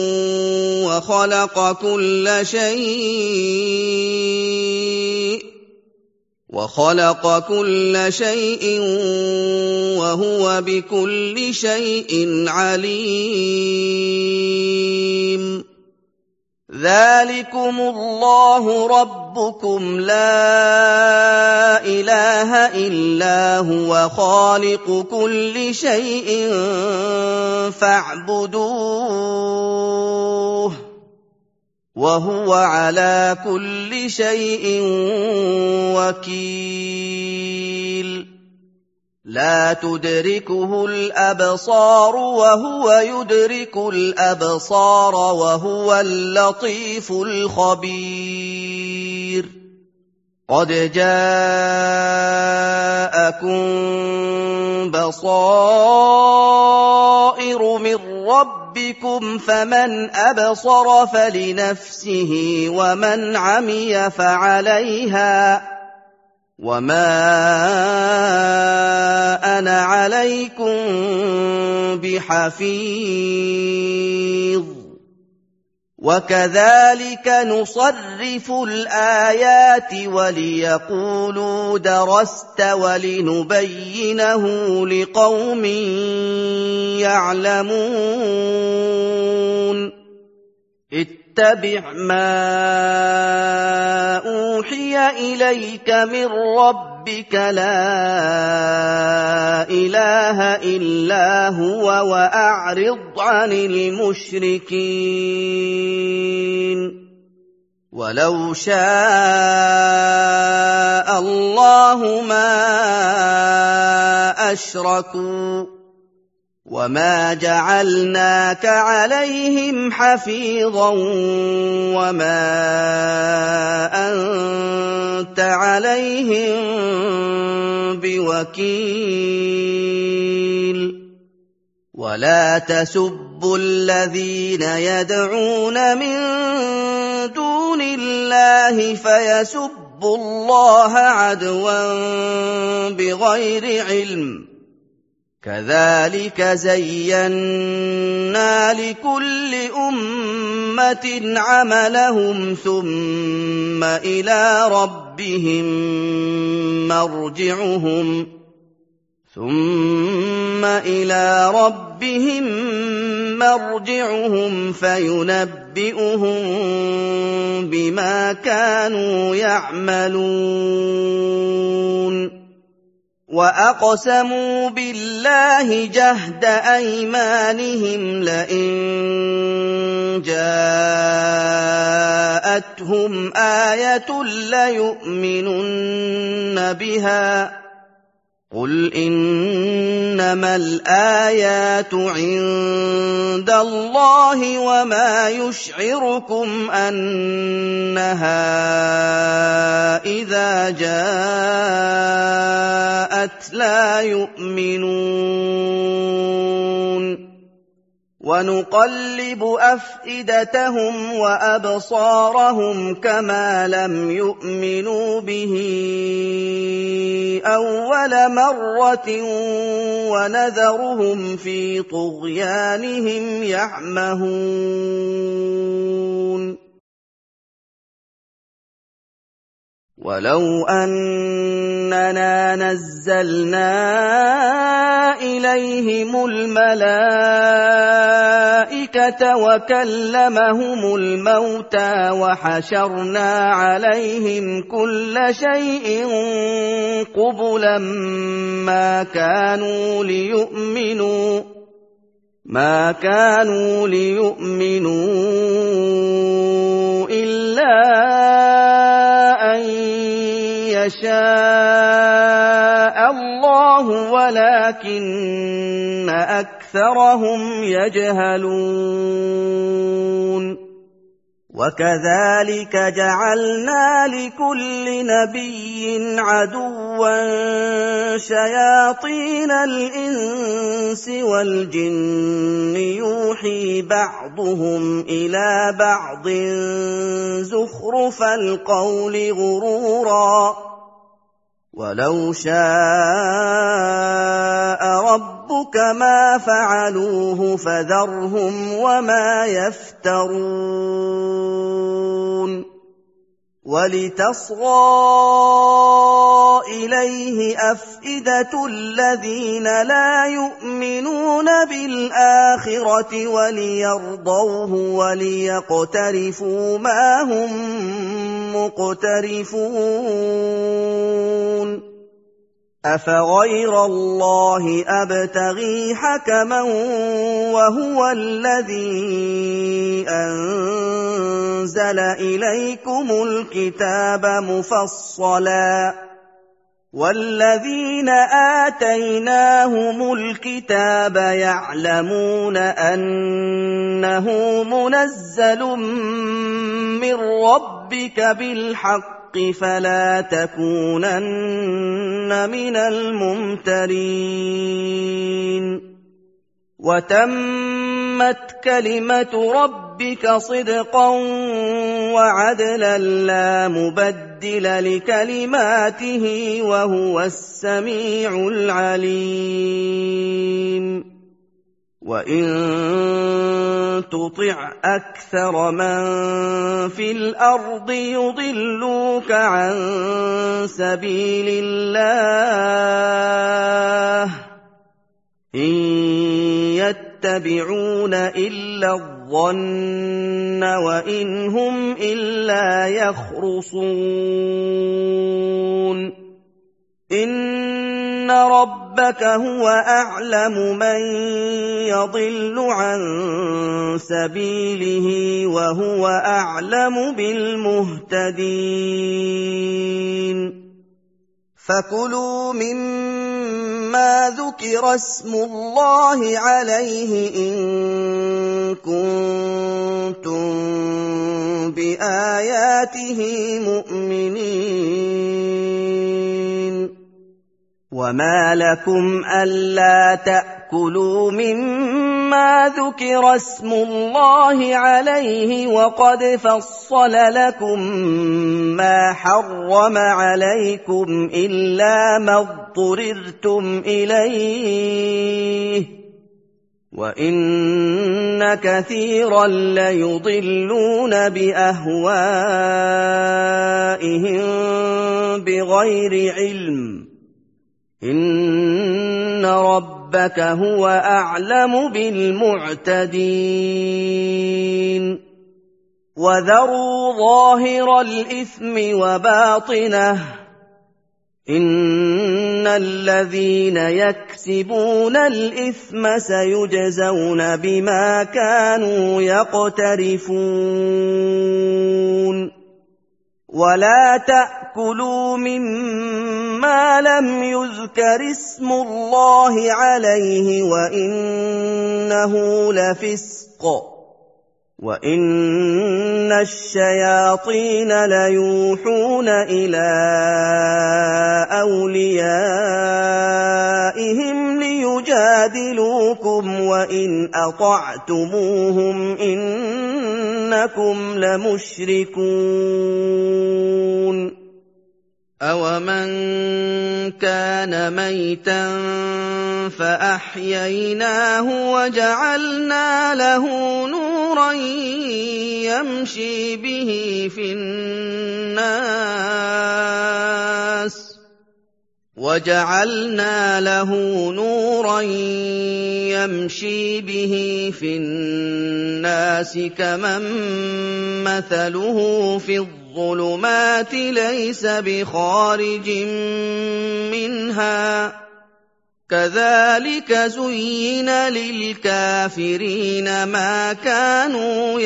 وخلق كل شيء وهو بكل شيء عليم ذلكم الله ربكم لا إله إلا هو خالق كل شيء فاعبدوه وهو على كل شيء وكيل لا تدركه الأبصار وهو يدرك الأبصار وهو اللطيف الخبير قد جاءكم بصائر من ربكم فمن أبصر فلنفسه ومن عمي فعليها وما أنا عليكم بحفيظ وكذلك نصرف الآيات وليقولوا درست ولنبينه لقوم يعلمون اتبع ما أوحي إليك من ربك لا إله إلا هو وأعرض عن المشركين ولو شاء الله ما أشركوا وما جعلناك عليهم حفيظا وما أنت عليهم بوكيل ولا تسبوا الذين يدعون من دون الله فيسبوا الله عدوا بغير علم كذلك زينا لكل أمة عملهم ثم إلى ربهم مرجعهم فينبئهم بما كانوا يعملون وأقسموا بالله جهد أيمانهم لئن جاءتهم آية ليؤمنن بها قل إنما الآيات عند الله وما يشعركم أنها إذا جاءت لا يؤمنون ونقلب أفئدتهم وأبصارهم كما لم يؤمنوا به أول مرة ونذرهم في طغيانهم يعمهون ولو أننا نزلنا إليهم الملائكة وكلمهم الموتى وحشرنا عليهم كل شيء قبلا ما كانوا ليؤمنوا إلا أن يشاء الله ولكن أكثرهم يجهلون وكذلك جعلنا لكل نبي عدوا شياطين الإنس والجن يوحي بعضهم إلى بعض زخرف القول غرورا ولو شاء ربك ما فعلوه فذرهم وما يفترون ولتصغى إليه أفئدة الذين لا يؤمنون بِالْآخِرَةِ وَلِيَرْضَوْهُ وَلِيَقْتَرِفُوا مَا هُم مُّقْتَرِفُونَ أَفَغَيْرَ اللَّهِ أَبْتَغِي حَكَمًا وَهُوَ الَّذِي أَنزَلَ إِلَيْكُمُ الْكِتَابَ مُفَصَّلًا ۚ وَالَّذِينَ آتَيْنَاهُمُ الْكِتَابَ يَعْلَمُونَ أَنَّهُ مُنَزَّلٌ مِّن رَّبِّكَ بِالْحَقِّ فَلَا تَكُونَنَّ مِنَ الْمُمْتَرِينَ وَتَمَّتْ كَلِمَةُ رَبِّكَ صِدْقًا وَعَدْلًا لَّا مُبَدِّلَ لِكَلِمَاتِهِ وَهُوَ السَّمِيعُ الْعَلِيمُ وَإِن تُطِعْ أَكْثَرَ مَن فِي الْأَرْضِ يُضِلُّوكَ عَن سَبِيلِ اللَّهِ إِن يَتَّبِعُونَ إِلَّا الظَّنَّ وَإِنْ هُمْ إِلَّا يَخْرُصُونَ إِنَّ رَبَّكَ هُوَ أَعْلَمُ مَن يَضِلُّ عَن سَبِيلِهِ وَهُوَ أَعْلَمُ بِالْمُهْتَدِينَ فَكُلُوا مِمَّا ذُكِرَ اسْمُ اللَّهِ عَلَيْهِ إِن كُنتُم بِآيَاتِهِ مُؤْمِنِينَ وَمَا لَكُمْ أَلَّا تَأْكُلُوا مِمَّا ذُكِرَ اسْمُ اللَّهِ عَلَيْهِ وَقَدْ فَصَّلَ لَكُم مَّا حَرَّمَ عَلَيْكُمْ إِلَّا مَا اضْطُرِرْتُمْ إِلَيْهِ وَإِنَّ كَثِيرًا لَّيُضِلُّونَ بِأَهْوَائِهِم بِغَيْرِ عِلْمٍ إِنَّ رَبَّكَ هُوَ أَعْلَمُ بِالْمُعْتَدِينَ وَذَرُوا ظَاهِرَ الْإِثْمِ وَبَاطِنَهُ ۚ إِنَّ الَّذِينَ يَكْسِبُونَ الْإِثْمَ سَيُجْزَوْنَ بِمَا كَانُوا يَقْتَرِفُونَ وَلَا تَأْكُلُوا مِمَّا لَمْ يُذْكَرِ اسْمُ اللَّهِ عَلَيْهِ وَإِنَّهُ لَفِسْقٌ وَإِنَّ الشَّيَاطِينَ لَيُوحُونَ إِلَىٰ أَوْلِيَائِهِمْ لِيُجَادِلُوكُمْ وَإِنْ أَطَعْتُمُوهُمْ إِنَّكُمْ لَمُشْرِكُونَ أَوَمَن كَانَ مَيْتًا فَأَحْيَيْنَاهُ وَجَعَلْنَا لَهُ نُورًا يَمْشِي بِهِ فِي النَّاسِ كَمَن مَّثَلُهُ فِي الظُّلُمَاتِ لَيْسَ بِخَارِجٍ مِّنْهَا ۚ كَذَٰلِكَ زُيِّنَ لِلْكَافِرِينَ مَا كَانُوا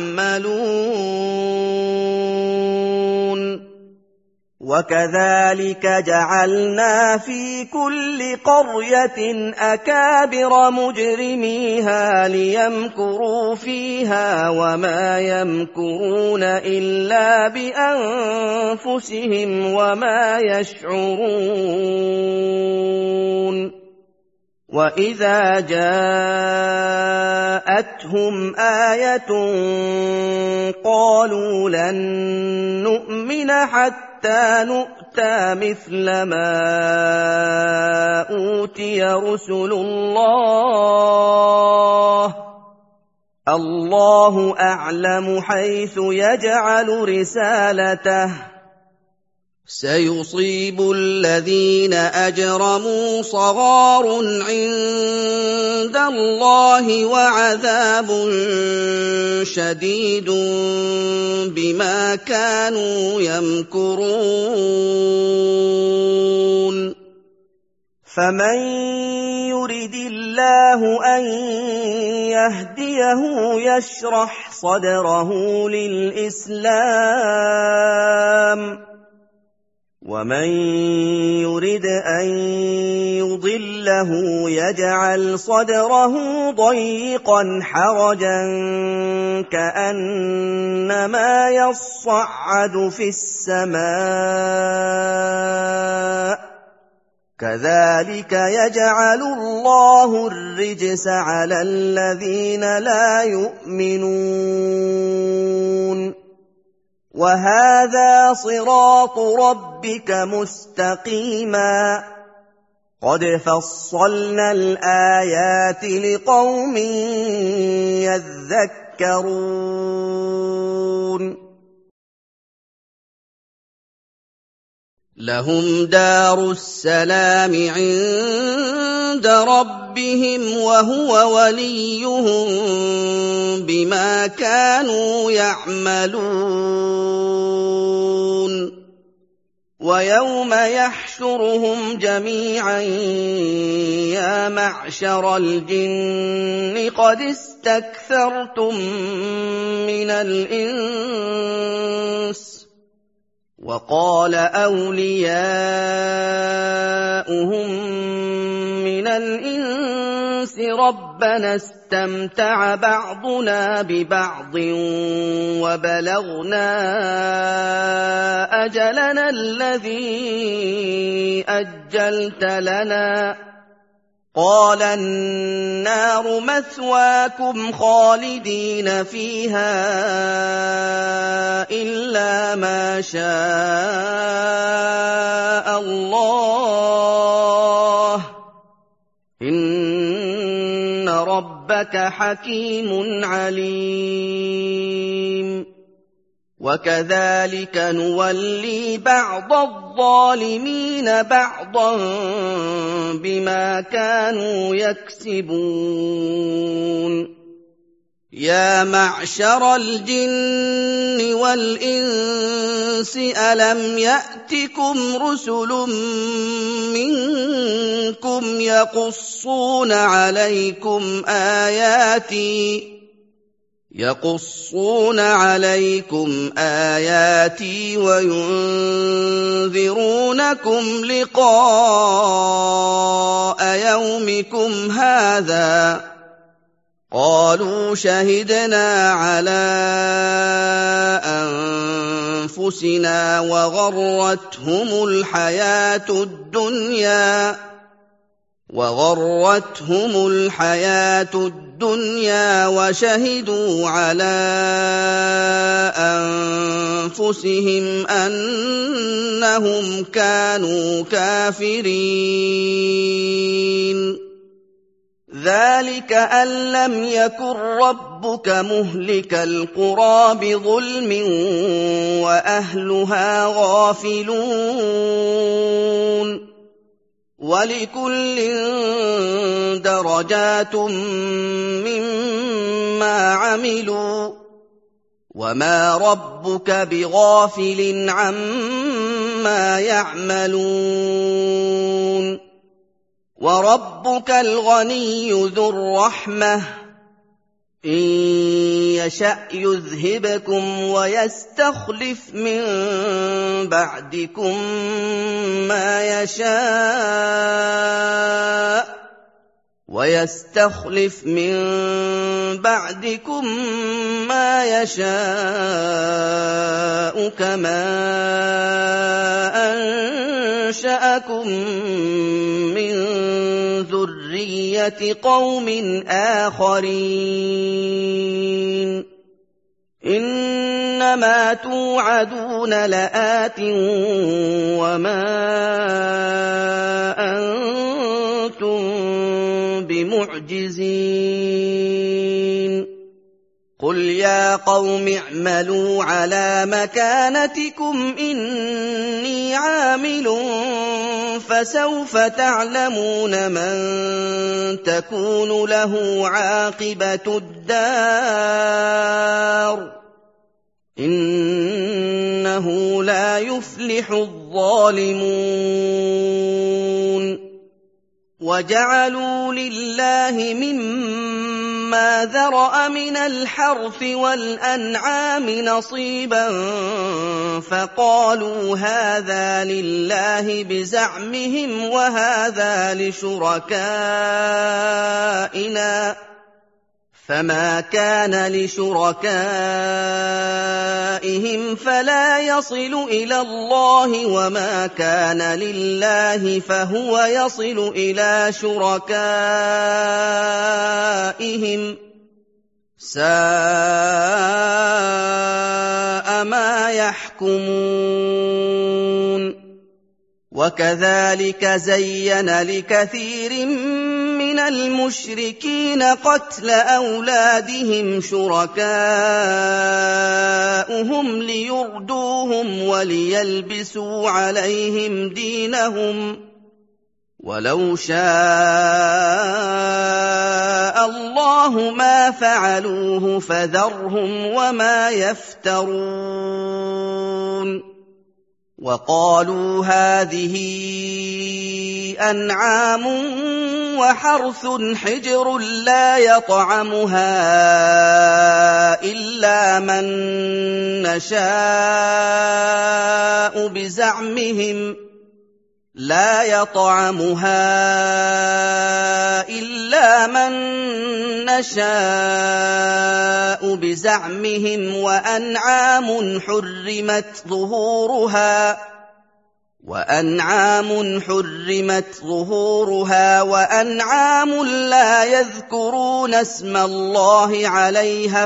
يَعْمَلُونَ وَكَذَٰلِكَ جَعَلْنَا فِي كُلِّ قَرْيَةٍ أَكَابِرَ مُجْرِمِيهَا لِيَمْكُرُوا فِيهَا وَمَا يَمْكُرُونَ إِلَّا بِأَنفُسِهِمْ وَمَا يَشْعُرُونَ وَإِذَا جَاءَتْهُمْ آيَةٌ قَالُوا لَن نُّؤْمِنَ حَتَّىٰ نُؤْتَىٰ مِثْلَ مَا أُوتِيَ رُسُلُ اللَّهِ ۘ اللَّهُ أَعْلَمُ حَيْثُ يَجْعَلُ رِسَالَتَهُ ۗ سيصيب الذين أجرموا صغار عند الله وعذاب شديد بما كانوا يمكرون فمن يرد الله أن يهديه يشرح صدره للإسلام ومن يرد أن يضله يجعل صدره ضيقا حرجا كأنما يصعد في السماء كذلك يجعل الله الرجس على الذين لا يؤمنون وهذا صراط ربك مستقيما قد فصلنا الآيات لقوم يذكرون لهم دار السلام عند ربهم وهو وليهم بما كانوا يعملون ويوم يحشرهم جميعا يا معشر الجن قد استكثرتم من الإنس وقال أولياؤهم من الإنس ربنا استمتع بعضنا ببعض وبلغنا أجلنا الذي أجلت لنا قال النار مثواكم خالدين فيها إلا ما شاء الله إن ربك حكيم عليم وكذلك نولي بعض الظالمين بعضا بما كانوا يكسبون يا معشر الجن والإنس ألم يأتكم رسل منكم يقصون عليكم آياتي وينذرونكم لقاء يومكم هذا قالوا شهدنا على أنفسنا وغرتهم الحياة الدنيا وشهدوا على أنفسهم أنهم كانوا كافرين ذلك أن لم يكن ربك مهلك القرى بظلم وأهلها غافلون ولكل درجات مما عملوا وما ربك بغافل عما يعملون وربك الغني ذو الرحمة إن يشأ يذهبكم ويستخلف من بعدكم ما يشاء كما أنشأكم من ذرية قوم آخرين إنما توعدون لآت وما أنتم بمعجزين قُلْ يَا قَوْمِ اعْمَلُوا عَلَىٰ مَكَانَتِكُمْ إِنِّي عَامِلٌ فَسَوْفَ تَعْلَمُونَ مَن تَكُونُ لَهُ عَاقِبَةُ الدَّارِ ۗ إِنَّهُ لَا يُفْلِحُ الظَّالِمُونَ وَجَعَلُوا لِلَّهِ مِمَّا ذَرَأَ مِنَ الْحَرْثِ وَالْأَنْعَامِ نَصِيبًا فَقَالُوا هَٰذَا لِلَّهِ بِزَعْمِهِمْ وَهَٰذَا لِشُرَكَائِنَا ۖ فَمَا كَانَ لِشُرَكَائِهِمْ فَلَا يَصِلُ إِلَى اللَّهِ وَمَا كَانَ لِلَّهِ فَهُوَ يَصِلُ إِلَىٰ شُرَكَائِهِمْ ۗ سَاءَ مَا يَحْكُمُونَ وَكَذَٰلِكَ زَيَّنَ لِكَثِيرٍ مِّنَ الْمُشْرِكِينَ قَتْلَ أَوْلَادِهِمْ شُرَكَاؤُهُمْ لِيُرْدُوهُمْ وَلِيَلْبِسُوا عَلَيْهِمْ دِينَهُمْ ۖ وَلَوْ شَاءَ اللَّهُ مَا فَعَلُوهُ فَذَرْهُمْ وَمَا يَفْتَرُونَ وَقَالُوا هَٰذِهِ أَنْعَامٌ وَحَرْثٌ حِجْرٌ لَّا يَطْعَمُهَا إِلَّا مَن نَّشَاءُ بِزَعْمِهِمْ وَأَنْعَامٌ حُرِّمَتْ ظُهُورُهَا وَأَنْعَامٌ لَّا يَذْكُرُونَ اسْمَ اللَّهِ عَلَيْهَا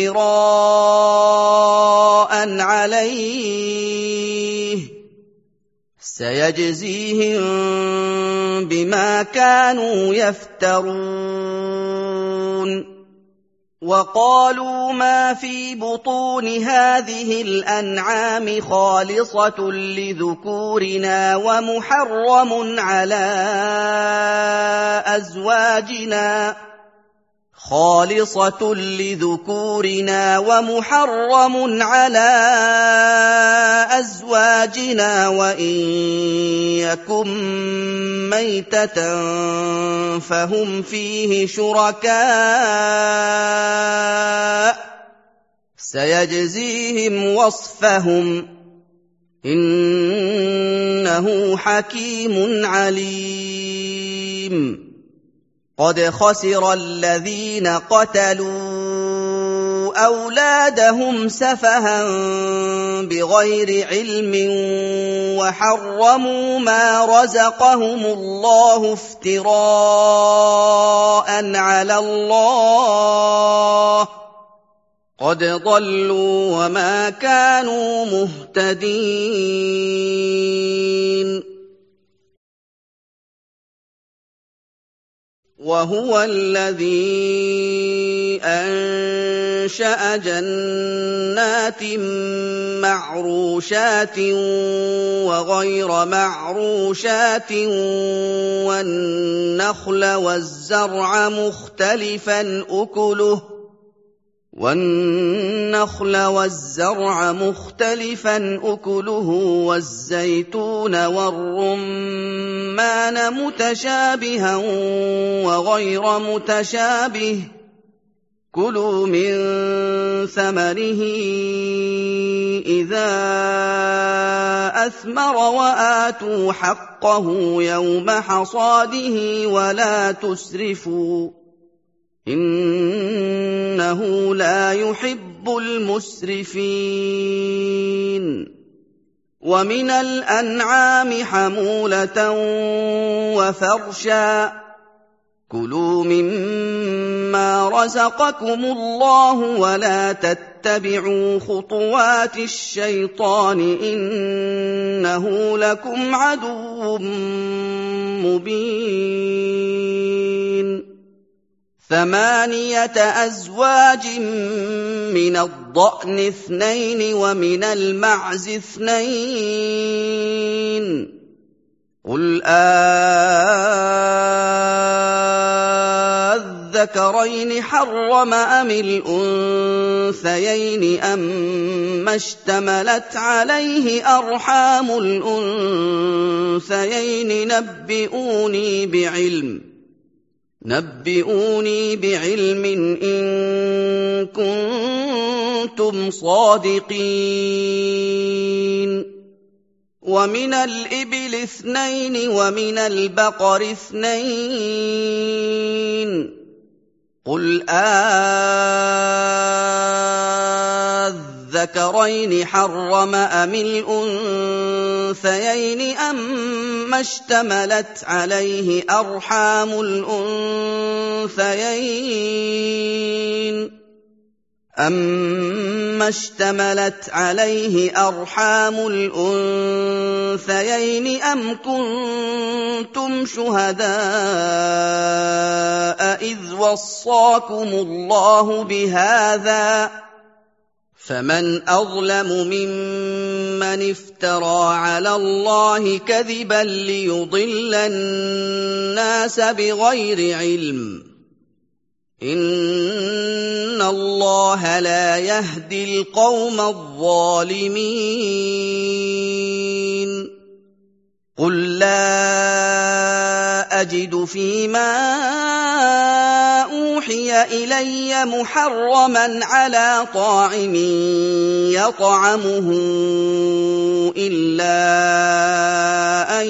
افْتِرَاءً عَلَيْهِ ۚ سَيَجْزِيهِم بِمَا كَانُوا يَفْتَرُونَ وَقَالُوا مَا فِي بُطُونِ هَٰذِهِ الْأَنْعَامِ خَالِصَةٌ لِّذُكُورِنَا وَمُحَرَّمٌ عَلَىٰ أَزْوَاجِنَا وَإِن يَكُن مَّيْتَةً فَهُمْ فِيهِ شُرَكَاءُ ۚ سَيَجْزِيهِمْ وَصْفَهُمْ ۚ إِنَّهُ حَكِيمٌ عَلِيمٌ قَدْ خَسِرَ الَّذِينَ قَتَلُوا أَوْلَادَهُمْ سَفَهًا بِغَيْرِ عِلْمٍ وَحَرَّمُوا مَا رَزَقَهُمُ اللَّهُ افْتِرَاءً عَلَى اللَّهِ ۚ قَدْ ضَلُّوا وَمَا كَانُوا مُهْتَدِينَ وَهُوَ الَّذِي أَنشَأَ جَنَّاتٍ مَّعْرُوشَاتٍ وَغَيْرَ مَعْرُوشَاتٍ وَالنَّخْلَ وَالزَّرْعَ مُخْتَلِفًا أُكُلُهُ وَالزَّيْتُونَ وَالرُّمَّانَ مُتَشَابِهًا وَغَيْرَ مُتَشَابِهٍ ۚ كُلُوا مِن ثَمَرِهِ إِذَا أَثْمَرَ وَآتُوا حَقَّهُ يَوْمَ حَصَادِهِ وَلَا تُسْرِفُوا ۚ إِنَّهُ لَا يُحِبُّ الْمُسْرِفِينَ وَمِنَ الْأَنْعَامِ حَمُولَةً وَفَرْشًا ۚ كُلُوا مِمَّا رَزَقَكُمُ اللَّهُ وَلَا تَتَّبِعُوا خُطُوَاتِ الشَّيْطَانِ ۚ إِنَّهُ لَكُمْ عَدُوٌّ مُّبِينٌ 8 أزواج من الضأن 2 ومن المعز 2 قل أذكرين حرم أم الأنثيين أما اشتملت عليه أرحام الأنثيين نبئوني بعلم إن كنتم صادقين ومن الإبل 2 ومن البقر 2 قل أذكرين حرم أم الأنثيين أما اشتملت عليه أرحام الأنثيين أم كنتم شهداء إذ وصاكم الله بهذا فمن أظلم ممن افترى على الله كذبا ليضل الناس بغير علم إن الله لا يهدي القوم الظالمين قل لا أجد فيما أوحي إلي محرما على طاعم يطعمه إلا أن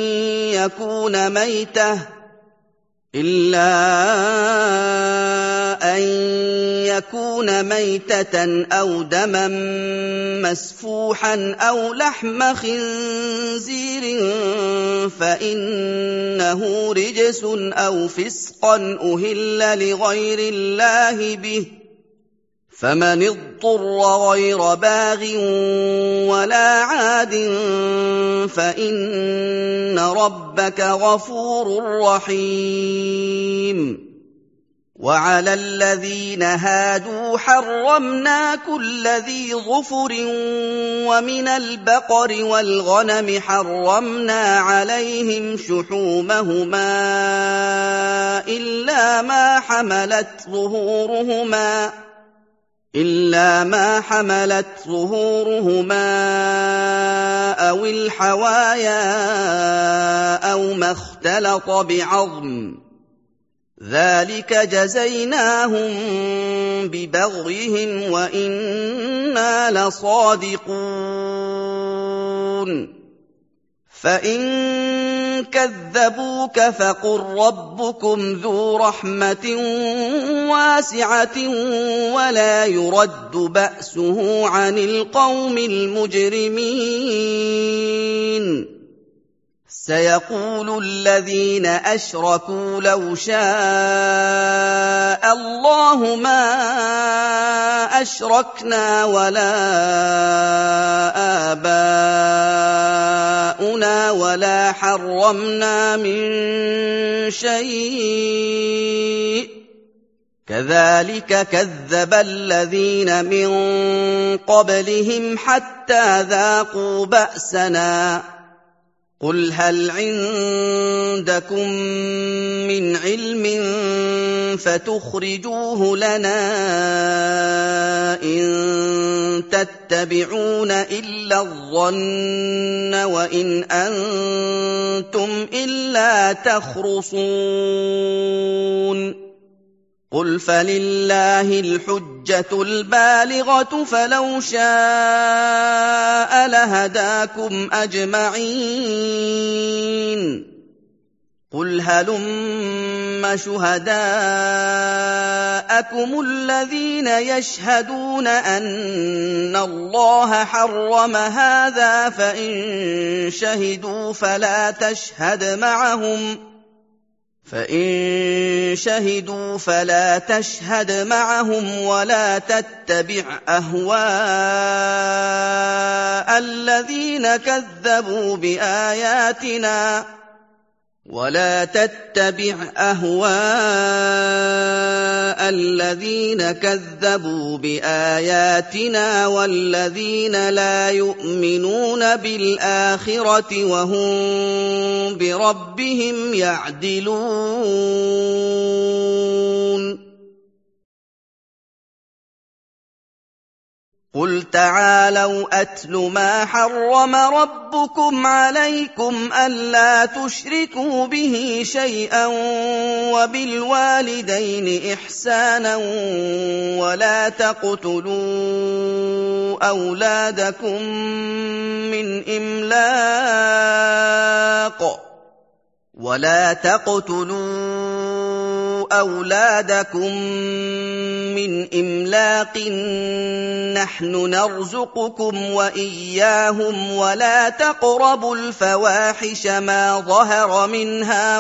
يكون ميتة أو دما مسفوحا أو لحم خنزير فإنه رجس أو فسقا أهل لغير الله به فمن اضطر غير باغ ولا عاد فإن ربك غفور رحيم وعلى الذين هادوا حرمنا كل ذي ظفر ومن البقر والغنم حرمنا عليهم شحومهما إلا ما حملت ظهورهما أو الحوايا أو ما اختلط بعظم ذلك جزيناهم ببغيهم وإنا لصادقون فإن كذبوك فقل ربكم ذو رحمة واسعة ولا يرد بأسه عن القوم المجرمين سيقول الذين أشركوا لو شاء الله ما أشركنا ولا آباؤنا ولا حرمنا من شيء كذلك كذب الذين من قبلهم حتى ذاقوا بأسنا قل هل عندكم من علم فتخرجوه لنا إن تتبعون إلا الظن وإن أنتم إلا تخرصون قل فلله الحجة البالغة فلو شاء لهداكم أجمعين قل هلم شهداءكم الذين يشهدون أن الله حرم هذا فإن شهدوا فلا تشهد معهم ولا تتبع أهواء الذين كذبوا بآياتنا ولا تتبع أهواء الذين كذبوا بآياتنا والذين لا يؤمنون بالآخرة وهم بربهم يعدلون قل تعالوا أتل ما حرم ربكم عليكم ألا تشركوا به شيئا وبالوالدين إحسانا ولا تقتلوا أولادكم من إملاق نحن نرزقكم وإياهم ولا تقربوا الفواحش ما ظهر منها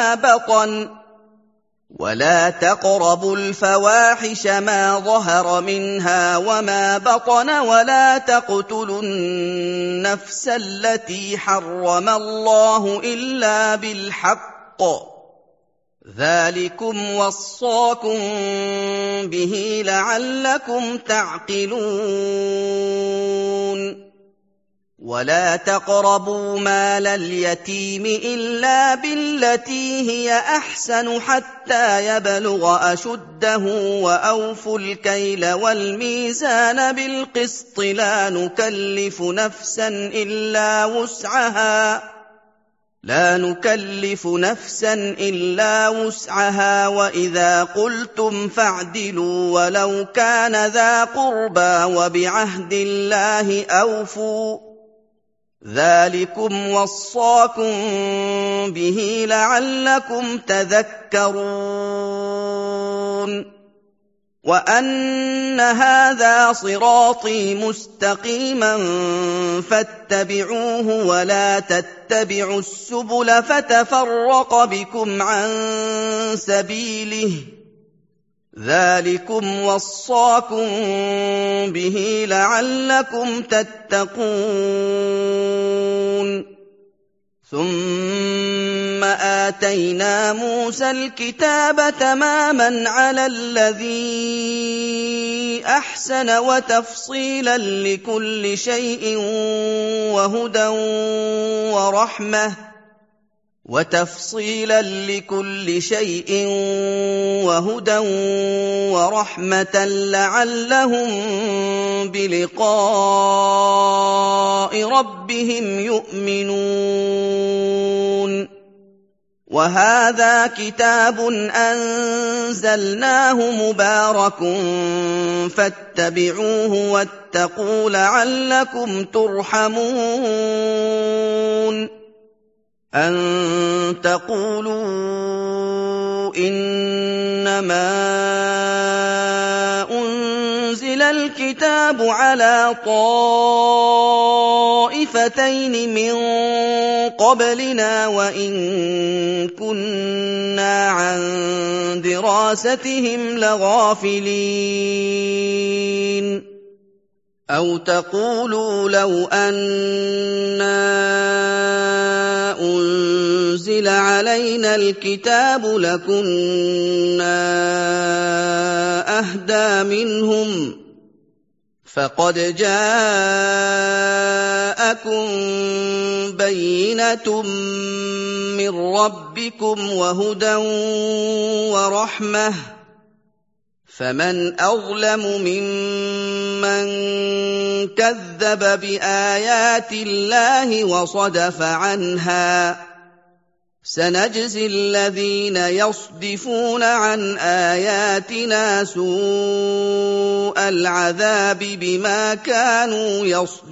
وما بطن ولا تقتلوا النفس التي حرم الله إلا بالحق ذلكم وصاكم به لعلكم تعقلون ولا تقربوا مال اليتيم إلا بالتي هي أحسن حتى يبلغ أشده وأوفوا الكيل والميزان بالقسط لا نكلف نفسا إلا وسعها وإذا قلتم فاعدلوا ولو كان ذا قربى وبعهد الله أوفوا ذلكم وصاكم به لعلكم تذكرون وأن هذا صراطي مستقيما فاتبعوه ولا تتبعوا السبل فتفرق بكم عن سبيله ذلكم وصاكم به لعلكم تتقون ثم آتينا موسى الكتاب تماما على الذي أحسن وتفصيلا لكل شيء وهدى ورحمة لعلهم بلقاء ربهم يؤمنون وهذا كتاب أنزلناه مبارك فاتبعوه واتقوا لعلكم ترحمون أن تقولوا إنما أنزل الكتاب على طائفتين من قبلنا وإن كنا عن دراستهم لغافلين أو تقولوا لو أنا أنزل علينا الكتاب لكنا أهدى منهم فقد جاءكم بينة من ربكم وهدى ورحمة فمن أظلم ممن كذب بآيات الله وصدف عنها سنجزي الذين يصدفون عن آياتنا سوء العذاب بما كانوا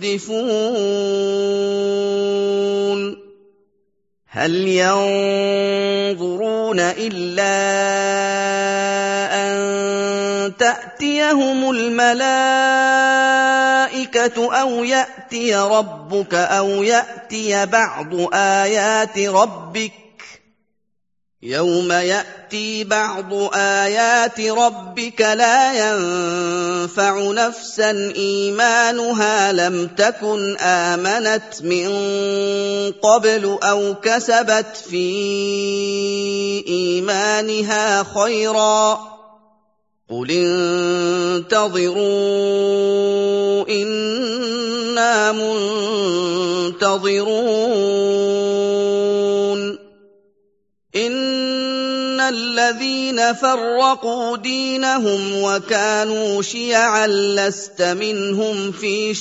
يصدفون هل ينظرون إلا أن تأتيهم الملائكة أو يأتي ربك أو يأتي بعض آيات ربك يوم يأتي بعض آيات ربك لا ينفع نفسا إيمانها لم تكن آمنت من قبل أو كسبت في إيمانها خيرا قل انتظروا إنا منتظرون إن الذين فرقوا دينهم وكانوا شيعا لست منهم في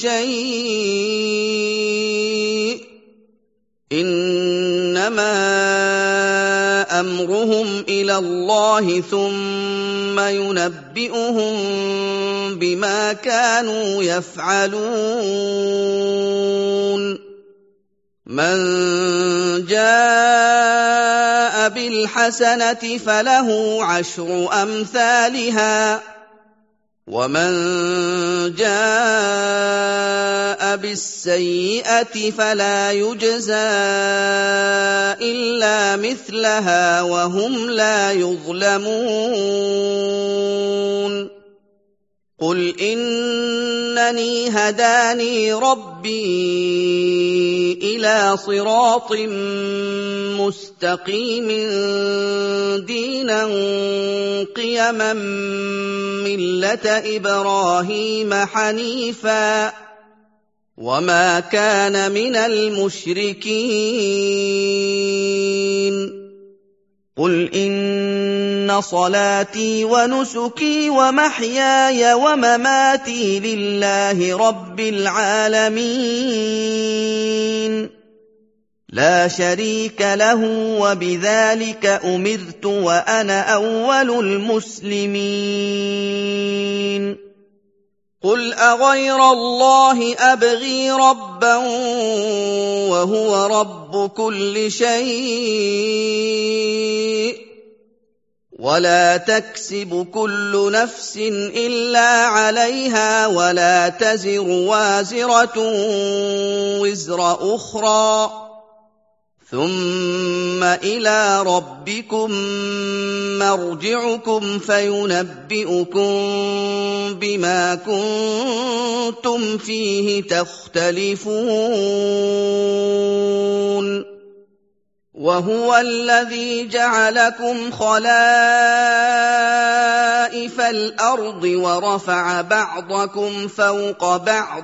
شيء إنما أمرهم إلى الله ثم ينبئهم بما كانوا يفعلون من جاء بالحسنة فله 10 أمثالها ومن جاء بالسيئة فلا يجزى إلا مثلها وهم لا يظلمون قل إنني هداني ربي إلى صراط مستقيم دينا قيما ملة إبراهيم حنيفا وما كان من المشركين قل إن صلاتي ونسكي ومحياي ومماتي لله رب العالمين لا شريك له وبذلك أمرت وأنا أول المسلمين قل أغير الله أبغي ربا وهو رب كل شيء ولا تكسب كل نفس إلا عليها ولا تزر وازرة وزر أخرى ثم إلى ربكم مرجعكم فينبئكم بما كنتم فيه تختلفون وهو الذي جعلكم خلائف الأرض ورفع بعضكم فوق بعض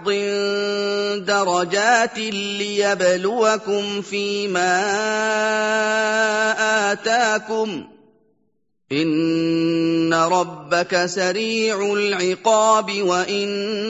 درجات ليبلوكم فيما آتاكم إن ربك سريع العقاب وإنه لغفور رحيم.